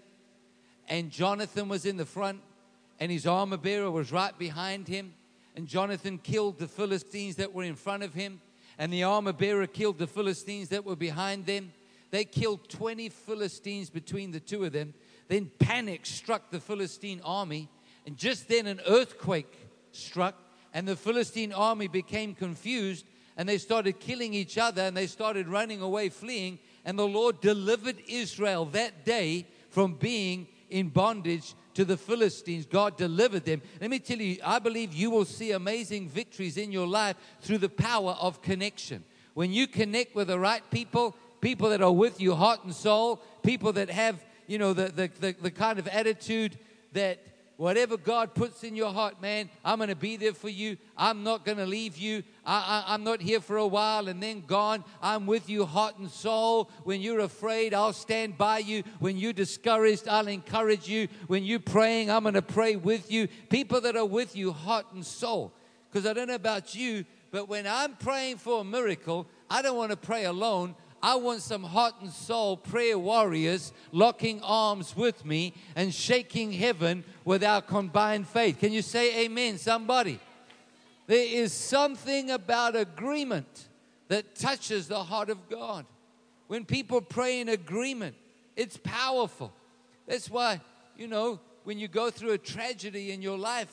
And Jonathan was in the front. And his armor bearer was right behind him. And Jonathan killed the Philistines that were in front of him. And the armor bearer killed the Philistines that were behind them. They killed twenty Philistines between the two of them. Then panic struck the Philistine army. And just then an earthquake struck. And the Philistine army became confused. And they started killing each other. And they started running away, fleeing. And the Lord delivered Israel that day from being in bondage to the Philistines. God delivered them. Let me tell you, I believe you will see amazing victories in your life through the power of connection. When you connect with the right people, people that are with you heart and soul, people that have, you know, the, the, the, the kind of attitude that whatever God puts in your heart, man, I'm going to be there for you. I'm not going to leave you. I, I, I'm not here for a while and then gone. I'm with you, heart and soul. When you're afraid, I'll stand by you. When you're discouraged, I'll encourage you. When you're praying, I'm going to pray with you. People that are with you, heart and soul. Because I don't know about you, but when I'm praying for a miracle, I don't want to pray alone. I want some heart and soul prayer warriors locking arms with me and shaking heaven with our combined faith. Can you say amen, somebody? There is something about agreement that touches the heart of God. When people pray in agreement, it's powerful. That's why, you know, when you go through a tragedy in your life and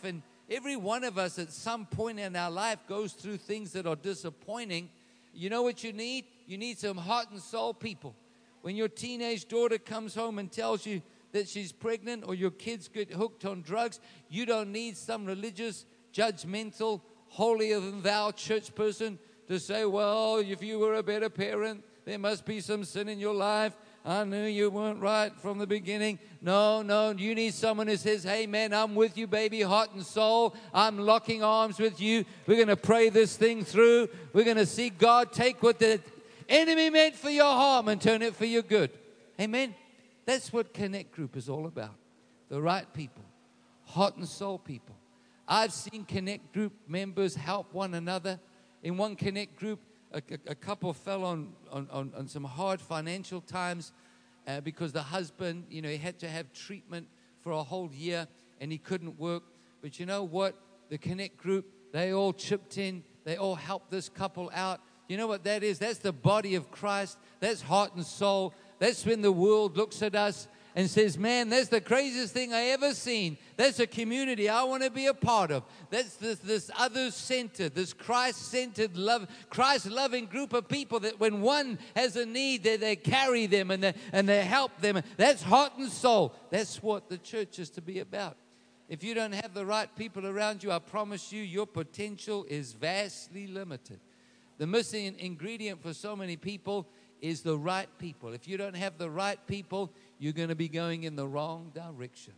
Every one of us at some point in our life goes through things that are disappointing. You know what you need? You need some heart and soul people. When your teenage daughter comes home and tells you that she's pregnant, or your kids get hooked on drugs, you don't need some religious, judgmental, holier than thou church person to say, well, if you were a better parent, there must be some sin in your life. I knew you weren't right from the beginning. No, no, you need someone who says, hey, man, I'm with you, baby, heart and soul. I'm locking arms with you. We're going to pray this thing through. We're going to see God take what the enemy meant for your harm and turn it for your good. Amen. That's what Connect Group is all about. The right people, heart and soul people. I've seen Connect Group members help one another. In one Connect Group, a, a, a couple fell on, on, on, on some hard financial times uh, because the husband, you know, he had to have treatment for a whole year and he couldn't work. But you know what? The Connect Group, they all chipped in. They all helped this couple out. You know what that is? That's the body of Christ. That's heart and soul. That's when the world looks at us and says, man, that's the craziest thing I ever seen. That's a community I want to be a part of. That's this, this other-centered, this Christ-centered, love, Christ-loving group of people that when one has a need, they, they carry them and they, and they help them. That's heart and soul. That's what the church is to be about. If you don't have the right people around you, I promise you, your potential is vastly limited. The missing ingredient for so many people is the right people. If you don't have the right people, you're going to be going in the wrong direction.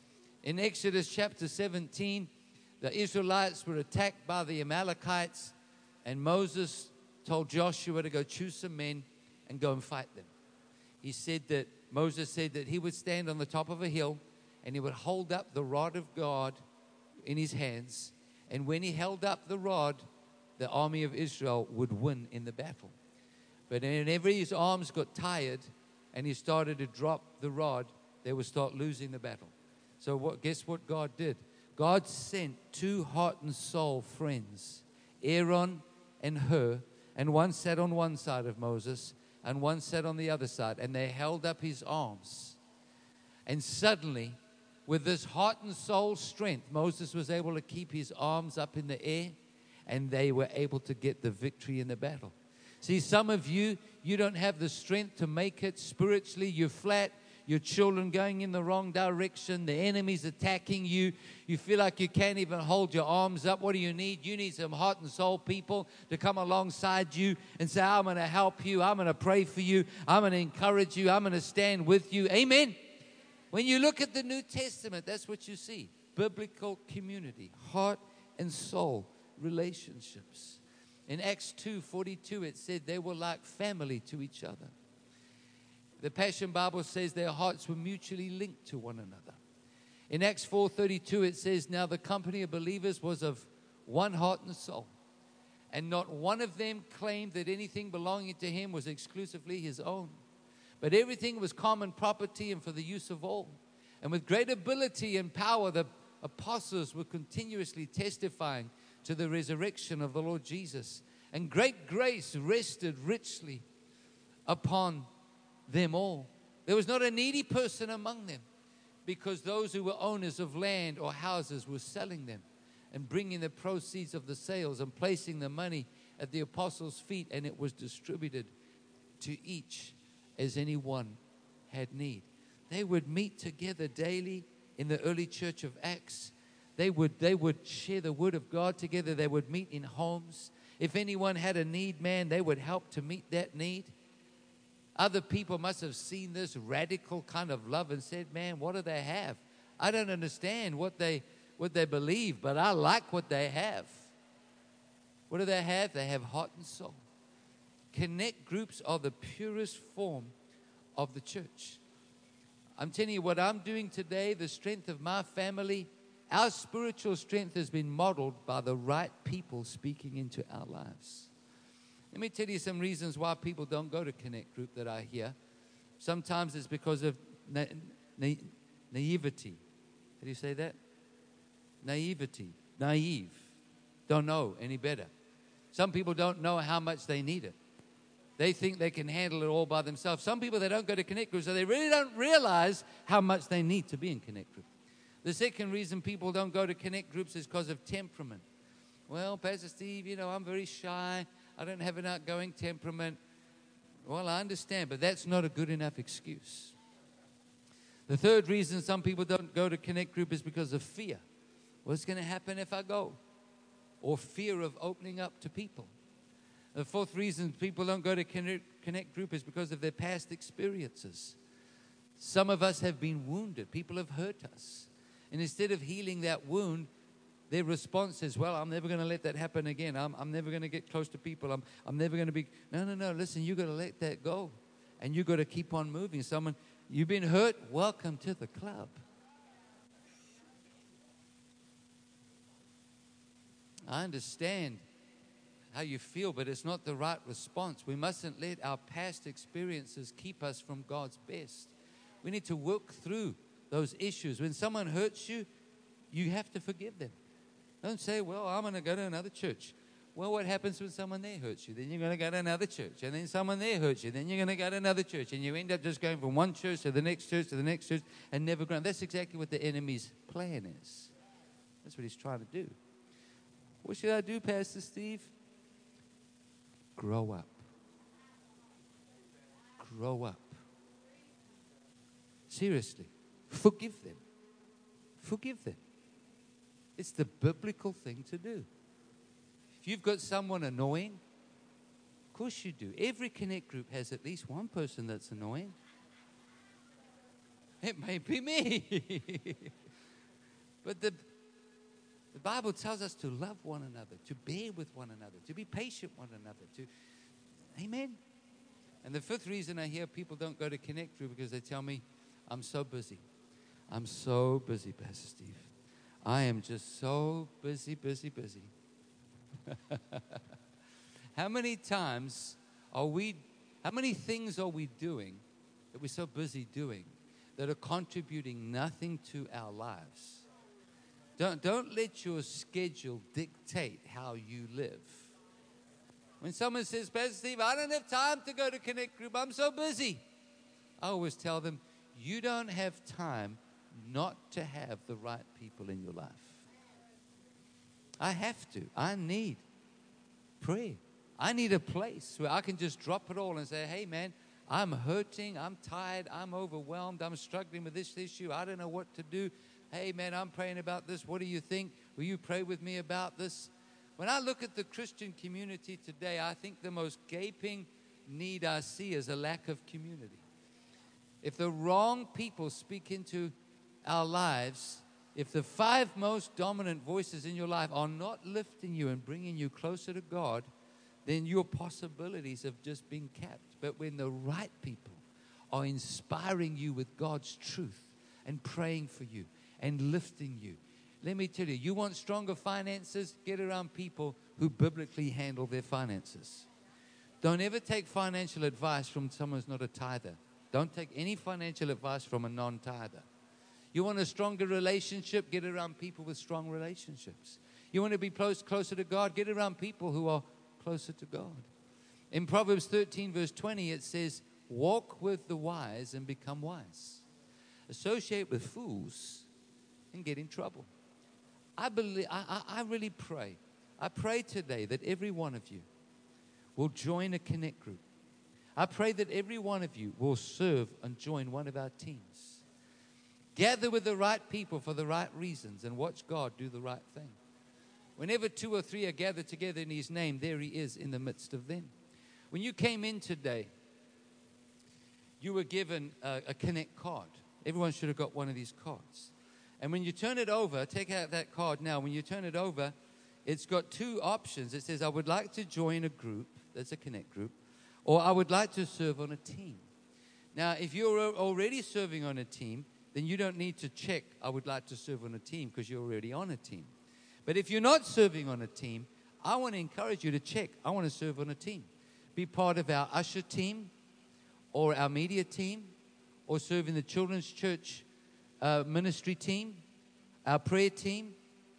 In Exodus chapter seventeen, the Israelites were attacked by the Amalekites, and Moses told Joshua to go choose some men and go and fight them. He said that, Moses said that he would stand on the top of a hill and he would hold up the rod of God in his hands. And when he held up the rod, the army of Israel would win in the battle. But whenever his arms got tired and he started to drop the rod, they would start losing the battle. So what, guess what God did? God sent two heart and soul friends, Aaron and Hur, and one sat on one side of Moses and one sat on the other side, and they held up his arms. And suddenly, with this heart and soul strength, Moses was able to keep his arms up in the air, and they were able to get the victory in the battle. See, some of you, you don't have the strength to make it spiritually. You're flat. Your children going in the wrong direction. The enemy's attacking you. You feel like you can't even hold your arms up. What do you need? You need some heart and soul people to come alongside you and say, I'm going to help you. I'm going to pray for you. I'm going to encourage you. I'm going to stand with you. Amen. When you look at the New Testament, that's what you see. Biblical community, heart and soul relationships. In Acts two forty-two, it said they were like family to each other. The Passion Bible says their hearts were mutually linked to one another. In Acts four thirty-two, it says, now the company of believers was of one heart and soul. And not one of them claimed that anything belonging to him was exclusively his own. But everything was common property and for the use of all. And with great ability and power, the apostles were continuously testifying to the resurrection of the Lord Jesus. And great grace rested richly upon them all. There was not a needy person among them, because those who were owners of land or houses were selling them and bringing the proceeds of the sales and placing the money at the apostles' feet, and it was distributed to each as anyone had need. They would meet together daily in the early church of Acts. They would, they would share the word of God together. They would meet in homes. If anyone had a need, man, they would help to meet that need. Other people must have seen this radical kind of love and said, man, what do they have? I don't understand what they, what they believe, but I like what they have. What do they have? They have heart and soul. Connect groups are the purest form of the church. I'm telling you what I'm doing today, the strength of my family, our spiritual strength has been modeled by the right people speaking into our lives. Let me tell you some reasons why people don't go to Connect Group that I hear. Sometimes it's because of na- na- naivety. How do you say that? Naivety. Naive. Don't know any better. Some people don't know how much they need it. They think they can handle it all by themselves. Some people, they don't go to Connect Group, so they really don't realize how much they need to be in Connect Group. The second reason people don't go to connect groups is because of temperament. Well, Pastor Steve, you know, I'm very shy. I don't have an outgoing temperament. Well, I understand, but that's not a good enough excuse. The third reason some people don't go to connect group is because of fear. What's going to happen if I go? Or fear of opening up to people. The fourth reason people don't go to connect, connect group is because of their past experiences. Some of us have been wounded. People have hurt us. And instead of healing that wound, their response is, well, I'm never going to let that happen again. I'm, I'm never going to get close to people. I'm, I'm never going to be. No, no, no. Listen, you've got to let that go. And you've got to keep on moving. Someone, you've been hurt. Welcome to the club. I understand how you feel, but it's not the right response. We mustn't let our past experiences keep us from God's best. We need to work through those issues. When someone hurts you, you have to forgive them. Don't say, well, I'm going to go to another church. Well, what happens when someone there hurts you? Then you're going to go to another church. And then someone there hurts you. Then you're going to go to another church. And you end up just going from one church to the next church to the next church and never growing. That's exactly what the enemy's plan is. That's what he's trying to do. What should I do, Pastor Steve? Grow up. Grow up. Seriously. Forgive them. Forgive them. It's the biblical thing to do. If you've got someone annoying, of course you do. Every connect group has at least one person that's annoying. It may be me. But the, the Bible tells us to love one another, to bear with one another, to be patient with one another. To, amen? And the fifth reason I hear people don't go to connect group because they tell me, I'm so busy. I'm so busy, Pastor Steve. I am just so busy, busy, busy. How many times are we, how many things are we doing that we're so busy doing that are contributing nothing to our lives? Don't, don't let your schedule dictate how you live. When someone says, Pastor Steve, I don't have time to go to connect group, I'm so busy. I always tell them, you don't have time not to have the right people in your life. I have to. I need prayer. I need a place where I can just drop it all and say, hey, man, I'm hurting. I'm tired. I'm overwhelmed. I'm struggling with this issue. I don't know what to do. Hey, man, I'm praying about this. What do you think? Will you pray with me about this? When I look at the Christian community today, I think the most gaping need I see is a lack of community. If the wrong people speak into our lives, if the five most dominant voices in your life are not lifting you and bringing you closer to God, then your possibilities have just been capped. But when the right people are inspiring you with God's truth and praying for you and lifting you, let me tell you, you want stronger finances? Get around people who biblically handle their finances. Don't ever take financial advice from someone who's not a tither. Don't take any financial advice from a non-tither. You want a stronger relationship? Get around people with strong relationships. You want to be close, closer to God? Get around people who are closer to God. In Proverbs thirteen, verse twenty, it says, walk with the wise and become wise. Associate with fools and get in trouble. I believe, I, I, I really pray. I pray today that every one of you will join a connect group. I pray that every one of you will serve and join one of our teams. Gather with the right people for the right reasons and watch God do the right thing. Whenever two or three are gathered together in His name, there He is in the midst of them. When you came in today, you were given a, a connect card. Everyone should have got one of these cards. And when you turn it over, take out that card now. When you turn it over, it's got two options. It says, I would like to join a group. That's a connect group. Or I would like to serve on a team. Now, if you're already serving on a team, then you don't need to check, I would like to serve on a team, because you're already on a team. But if you're not serving on a team, I want to encourage you to check, I want to serve on a team. Be part of our usher team or our media team or serve in the children's church uh, ministry team, our prayer team,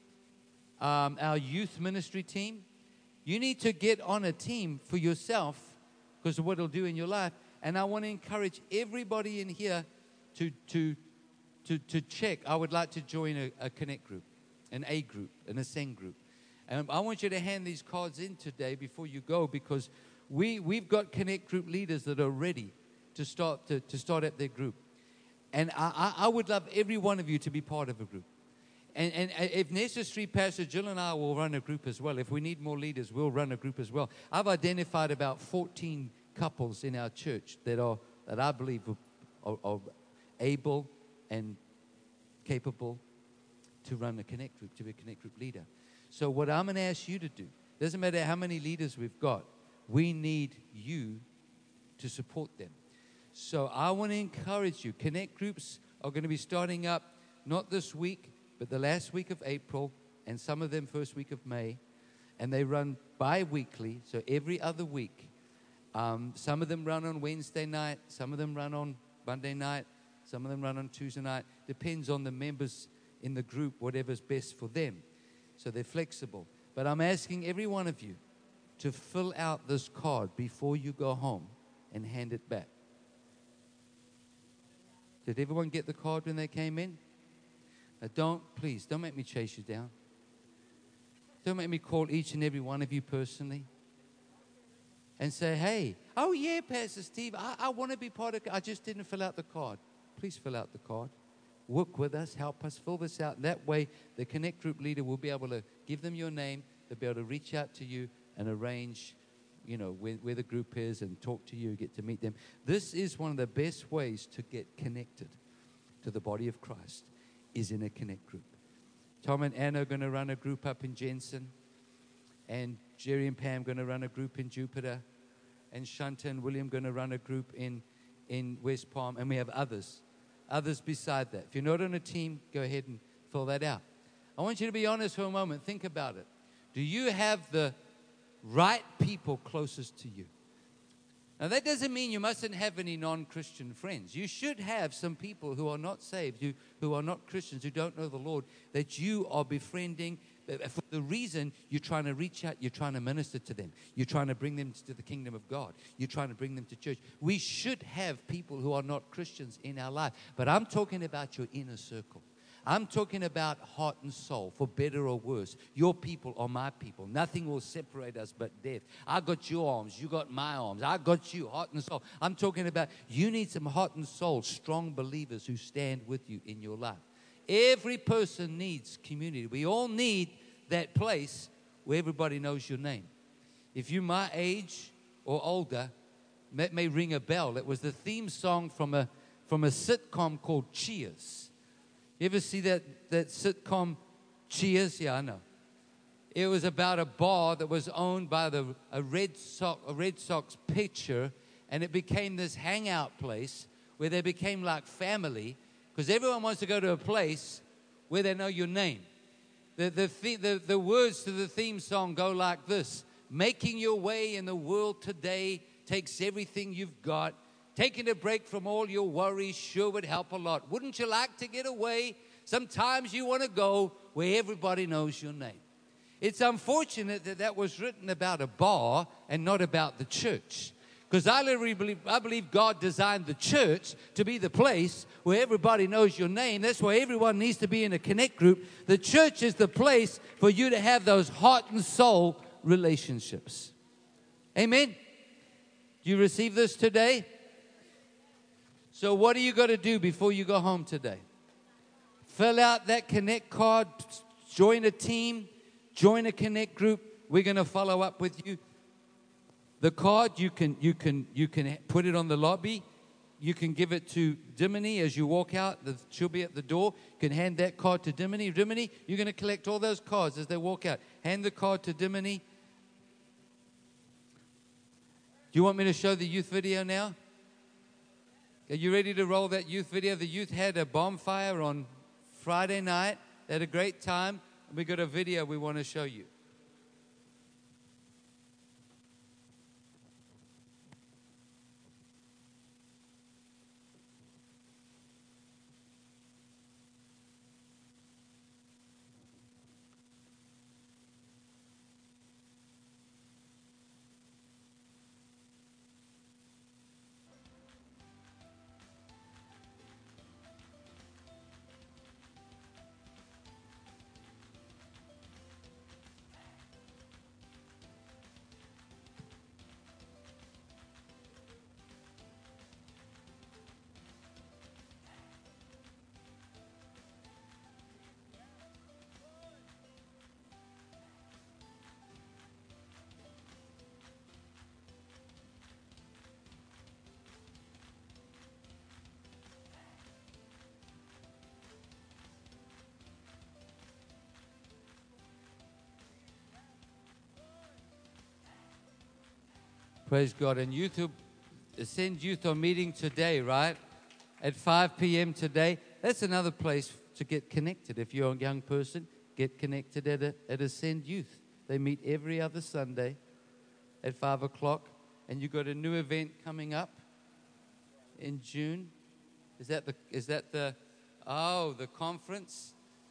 um, our youth ministry team. You need to get on a team for yourself because of what it'll do in your life. And I want to encourage everybody in here to, to to, to check, I would like to join a, a Connect group, an A group, an Ascend group. And I want you to hand these cards in today before you go, because we, we've got Connect group leaders that are ready to start to, to start at their group. And I, I, I would love every one of you to be part of a group. And, and if necessary, Pastor Jill and I will run a group as well. If we need more leaders, we'll run a group as well. I've identified about fourteen couples in our church that are that I believe are, are able and capable to run a Connect group, to be a Connect group leader. So what I'm going to ask you to do, doesn't matter how many leaders we've got, we need you to support them. So I want to encourage you. Connect groups are going to be starting up not this week, but the last week of April, and some of them first week of May. And they run bi-weekly, so every other week. Um, some of them run on Wednesday night, some of them run on Monday night, some of them run on Tuesday night. Depends on the members in the group, whatever's best for them. So they're flexible. But I'm asking every one of you to fill out this card before you go home and hand it back. Did everyone get the card when they came in? Now don't, please, don't make me chase you down. Don't make me call each and every one of you personally and say, hey, oh yeah, Pastor Steve, I, I want to be part of it. I just didn't fill out the card. Please fill out the card. Work with us, help us fill this out. That way, the Connect group leader will be able to give them your name. They'll be able to reach out to you and arrange, you know, where, where the group is and talk to you, get to meet them. This is one of the best ways to get connected to the body of Christ, is in a Connect group. Tom and Anna are going to run a group up in Jensen, and Jerry and Pam are going to run a group in Jupiter, and Shanta and William are going to run a group in, in West Palm, and we have others, others beside that. If you're not on a team, go ahead and fill that out. I want you to be honest for a moment. Think about it. Do you have the right people closest to you? Now, that doesn't mean you mustn't have any non-Christian friends. You should have some people who are not saved, who, who are not Christians, who don't know the Lord, that you are befriending for the reason you're trying to reach out, you're trying to minister to them. You're trying to bring them to the kingdom of God. You're trying to bring them to church. We should have people who are not Christians in our life. But I'm talking about your inner circle. I'm talking about heart and soul, for better or worse. Your people are my people. Nothing will separate us but death. I got your arms. You got my arms. I got you, heart and soul. I'm talking about you need some heart and soul, strong believers who stand with you in your life. Every person needs community. We all need that place where everybody knows your name. If you're my age or older, that may ring a bell. It was the theme song from a, from a sitcom called Cheers. You ever see that, that sitcom Cheers? Yeah, I know. It was about a bar that was owned by the a Red Sox a Red Sox pitcher, and it became this hangout place where they became like family, because everyone wants to go to a place where they know your name. The the the the words to the theme song go like this: making your way in the world today takes everything you've got. Taking a break from all your worries sure would help a lot. Wouldn't you like to get away? Sometimes you want to go where everybody knows your name. It's unfortunate that that was written about a bar and not about the church. Because I literally believe, I believe God designed the church to be the place where everybody knows your name. That's why everyone needs to be in a Connect group. The church is the place for you to have those heart and soul relationships. Amen? Do you receive this today? So what are you going to do before you go home today? Fill out that Connect card, join a team, join a Connect group. We're going to follow up with you. The card, you can you can you can put it on the lobby. You can give it to Dimini as you walk out. She'll be at the door. You can hand that card to Dimini. Dimini, you're going to collect all those cards as they walk out. Hand the card to Dimini. Do you want me to show the youth video now? Are you ready to roll that youth video? The youth had a bonfire on Friday night. They had a great time. We got a video we want to show you. Praise God. And youth, will, Ascend Youth are meeting today, right? At five p.m. today. That's another place to get connected. If you're a young person, get connected at, a, at Ascend Youth. They meet every other Sunday at five o'clock. And you got a new event coming up in June. Is that the, is that the, oh, the conference?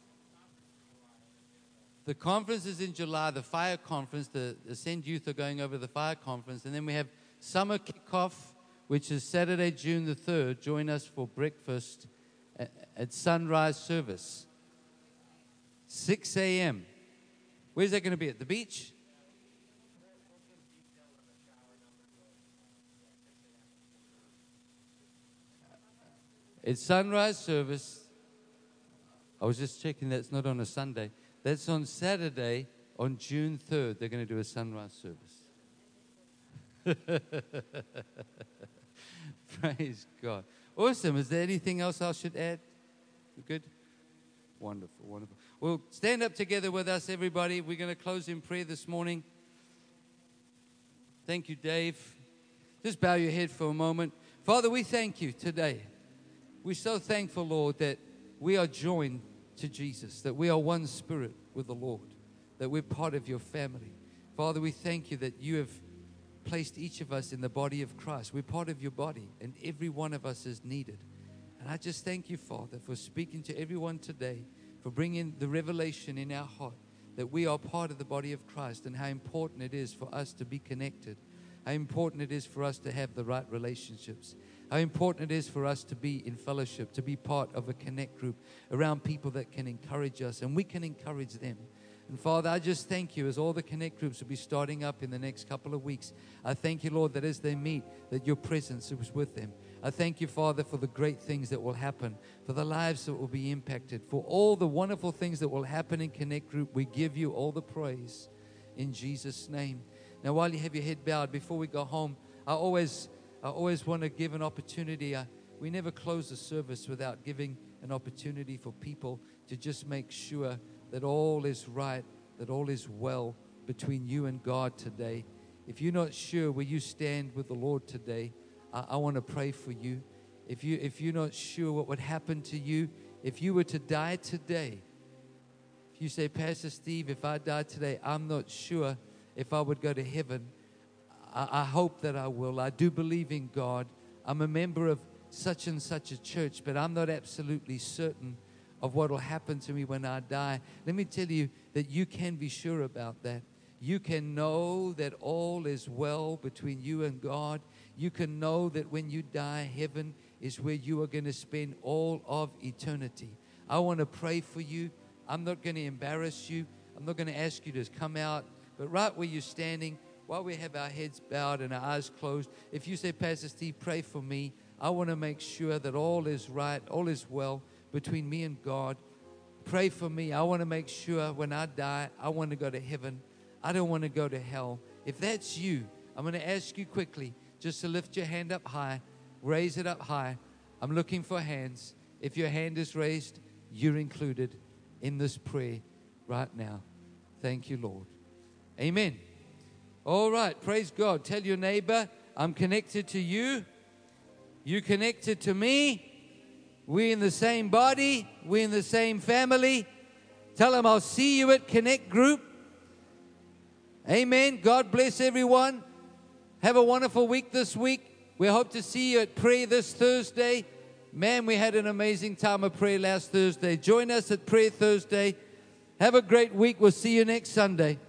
The conference is in July, the fire conference. The Ascend Youth are going over the fire conference. And then we have summer kickoff, which is Saturday, June the third. Join us for breakfast at, at sunrise service. six a.m. Where's that going to be? At the beach? It's sunrise service. I was just checking that's not on a Sunday. That's on Saturday, on June third. They're going to do a sunrise service. Praise God. Awesome. Is there anything else I should add? You good? Wonderful, wonderful. Well, stand up together with us, everybody. We're going to close in prayer this morning. Thank you, Dave. Just bow your head for a moment. Father, we thank you today. We're so thankful, Lord, that we are joined to Jesus, that we are one spirit with the Lord, that we're part of your family. Father, we thank you that you have placed each of us in the body of Christ. We're part of your body, and every one of us is needed. And I just thank you, Father, for speaking to everyone today, for bringing the revelation in our heart that we are part of the body of Christ, and how important it is for us to be connected, how important it is for us to have the right relationships, how important it is for us to be in fellowship, to be part of a connect group around people that can encourage us, and we can encourage them. And Father, I just thank you as all the connect groups will be starting up in the next couple of weeks. I thank you, Lord, that as they meet, that your presence is with them. I thank you, Father, for the great things that will happen, for the lives that will be impacted, for all the wonderful things that will happen in connect group. We give you all the praise in Jesus' name. Now, while you have your head bowed, before we go home, I always... I always want to give an opportunity. I, we never close the service without giving an opportunity for people to just make sure that all is right, that all is well between you and God today. If you're not sure where you stand with the Lord today, I, I want to pray for you. If you, if you're not sure what would happen to you, if you were to die today, if you say, Pastor Steve, if I died today, I'm not sure if I would go to heaven. I hope that I will. I do believe in God. I'm a member of such and such a church, but I'm not absolutely certain of what will happen to me when I die. Let me tell you that you can be sure about that. You can know that all is well between you and God. You can know that when you die, heaven is where you are going to spend all of eternity. I want to pray for you. I'm not going to embarrass you. I'm not going to ask you to come out, but right where you're standing, while we have our heads bowed and our eyes closed, if you say, Pastor Steve, pray for me, I want to make sure that all is right, all is well between me and God. Pray for me. I want to make sure when I die, I want to go to heaven. I don't want to go to hell. If that's you, I'm going to ask you quickly just to lift your hand up high, raise it up high. I'm looking for hands. If your hand is raised, you're included in this prayer right now. Thank you, Lord. Amen. All right, praise God. Tell your neighbor, I'm connected to you. You connected to me. We're in the same body. We're in the same family. Tell them I'll see you at Connect Group. Amen. God bless everyone. Have a wonderful week this week. We hope to see you at prayer this Thursday. Man, we had an amazing time of prayer last Thursday. Join us at Prayer Thursday. Have a great week. We'll see you next Sunday.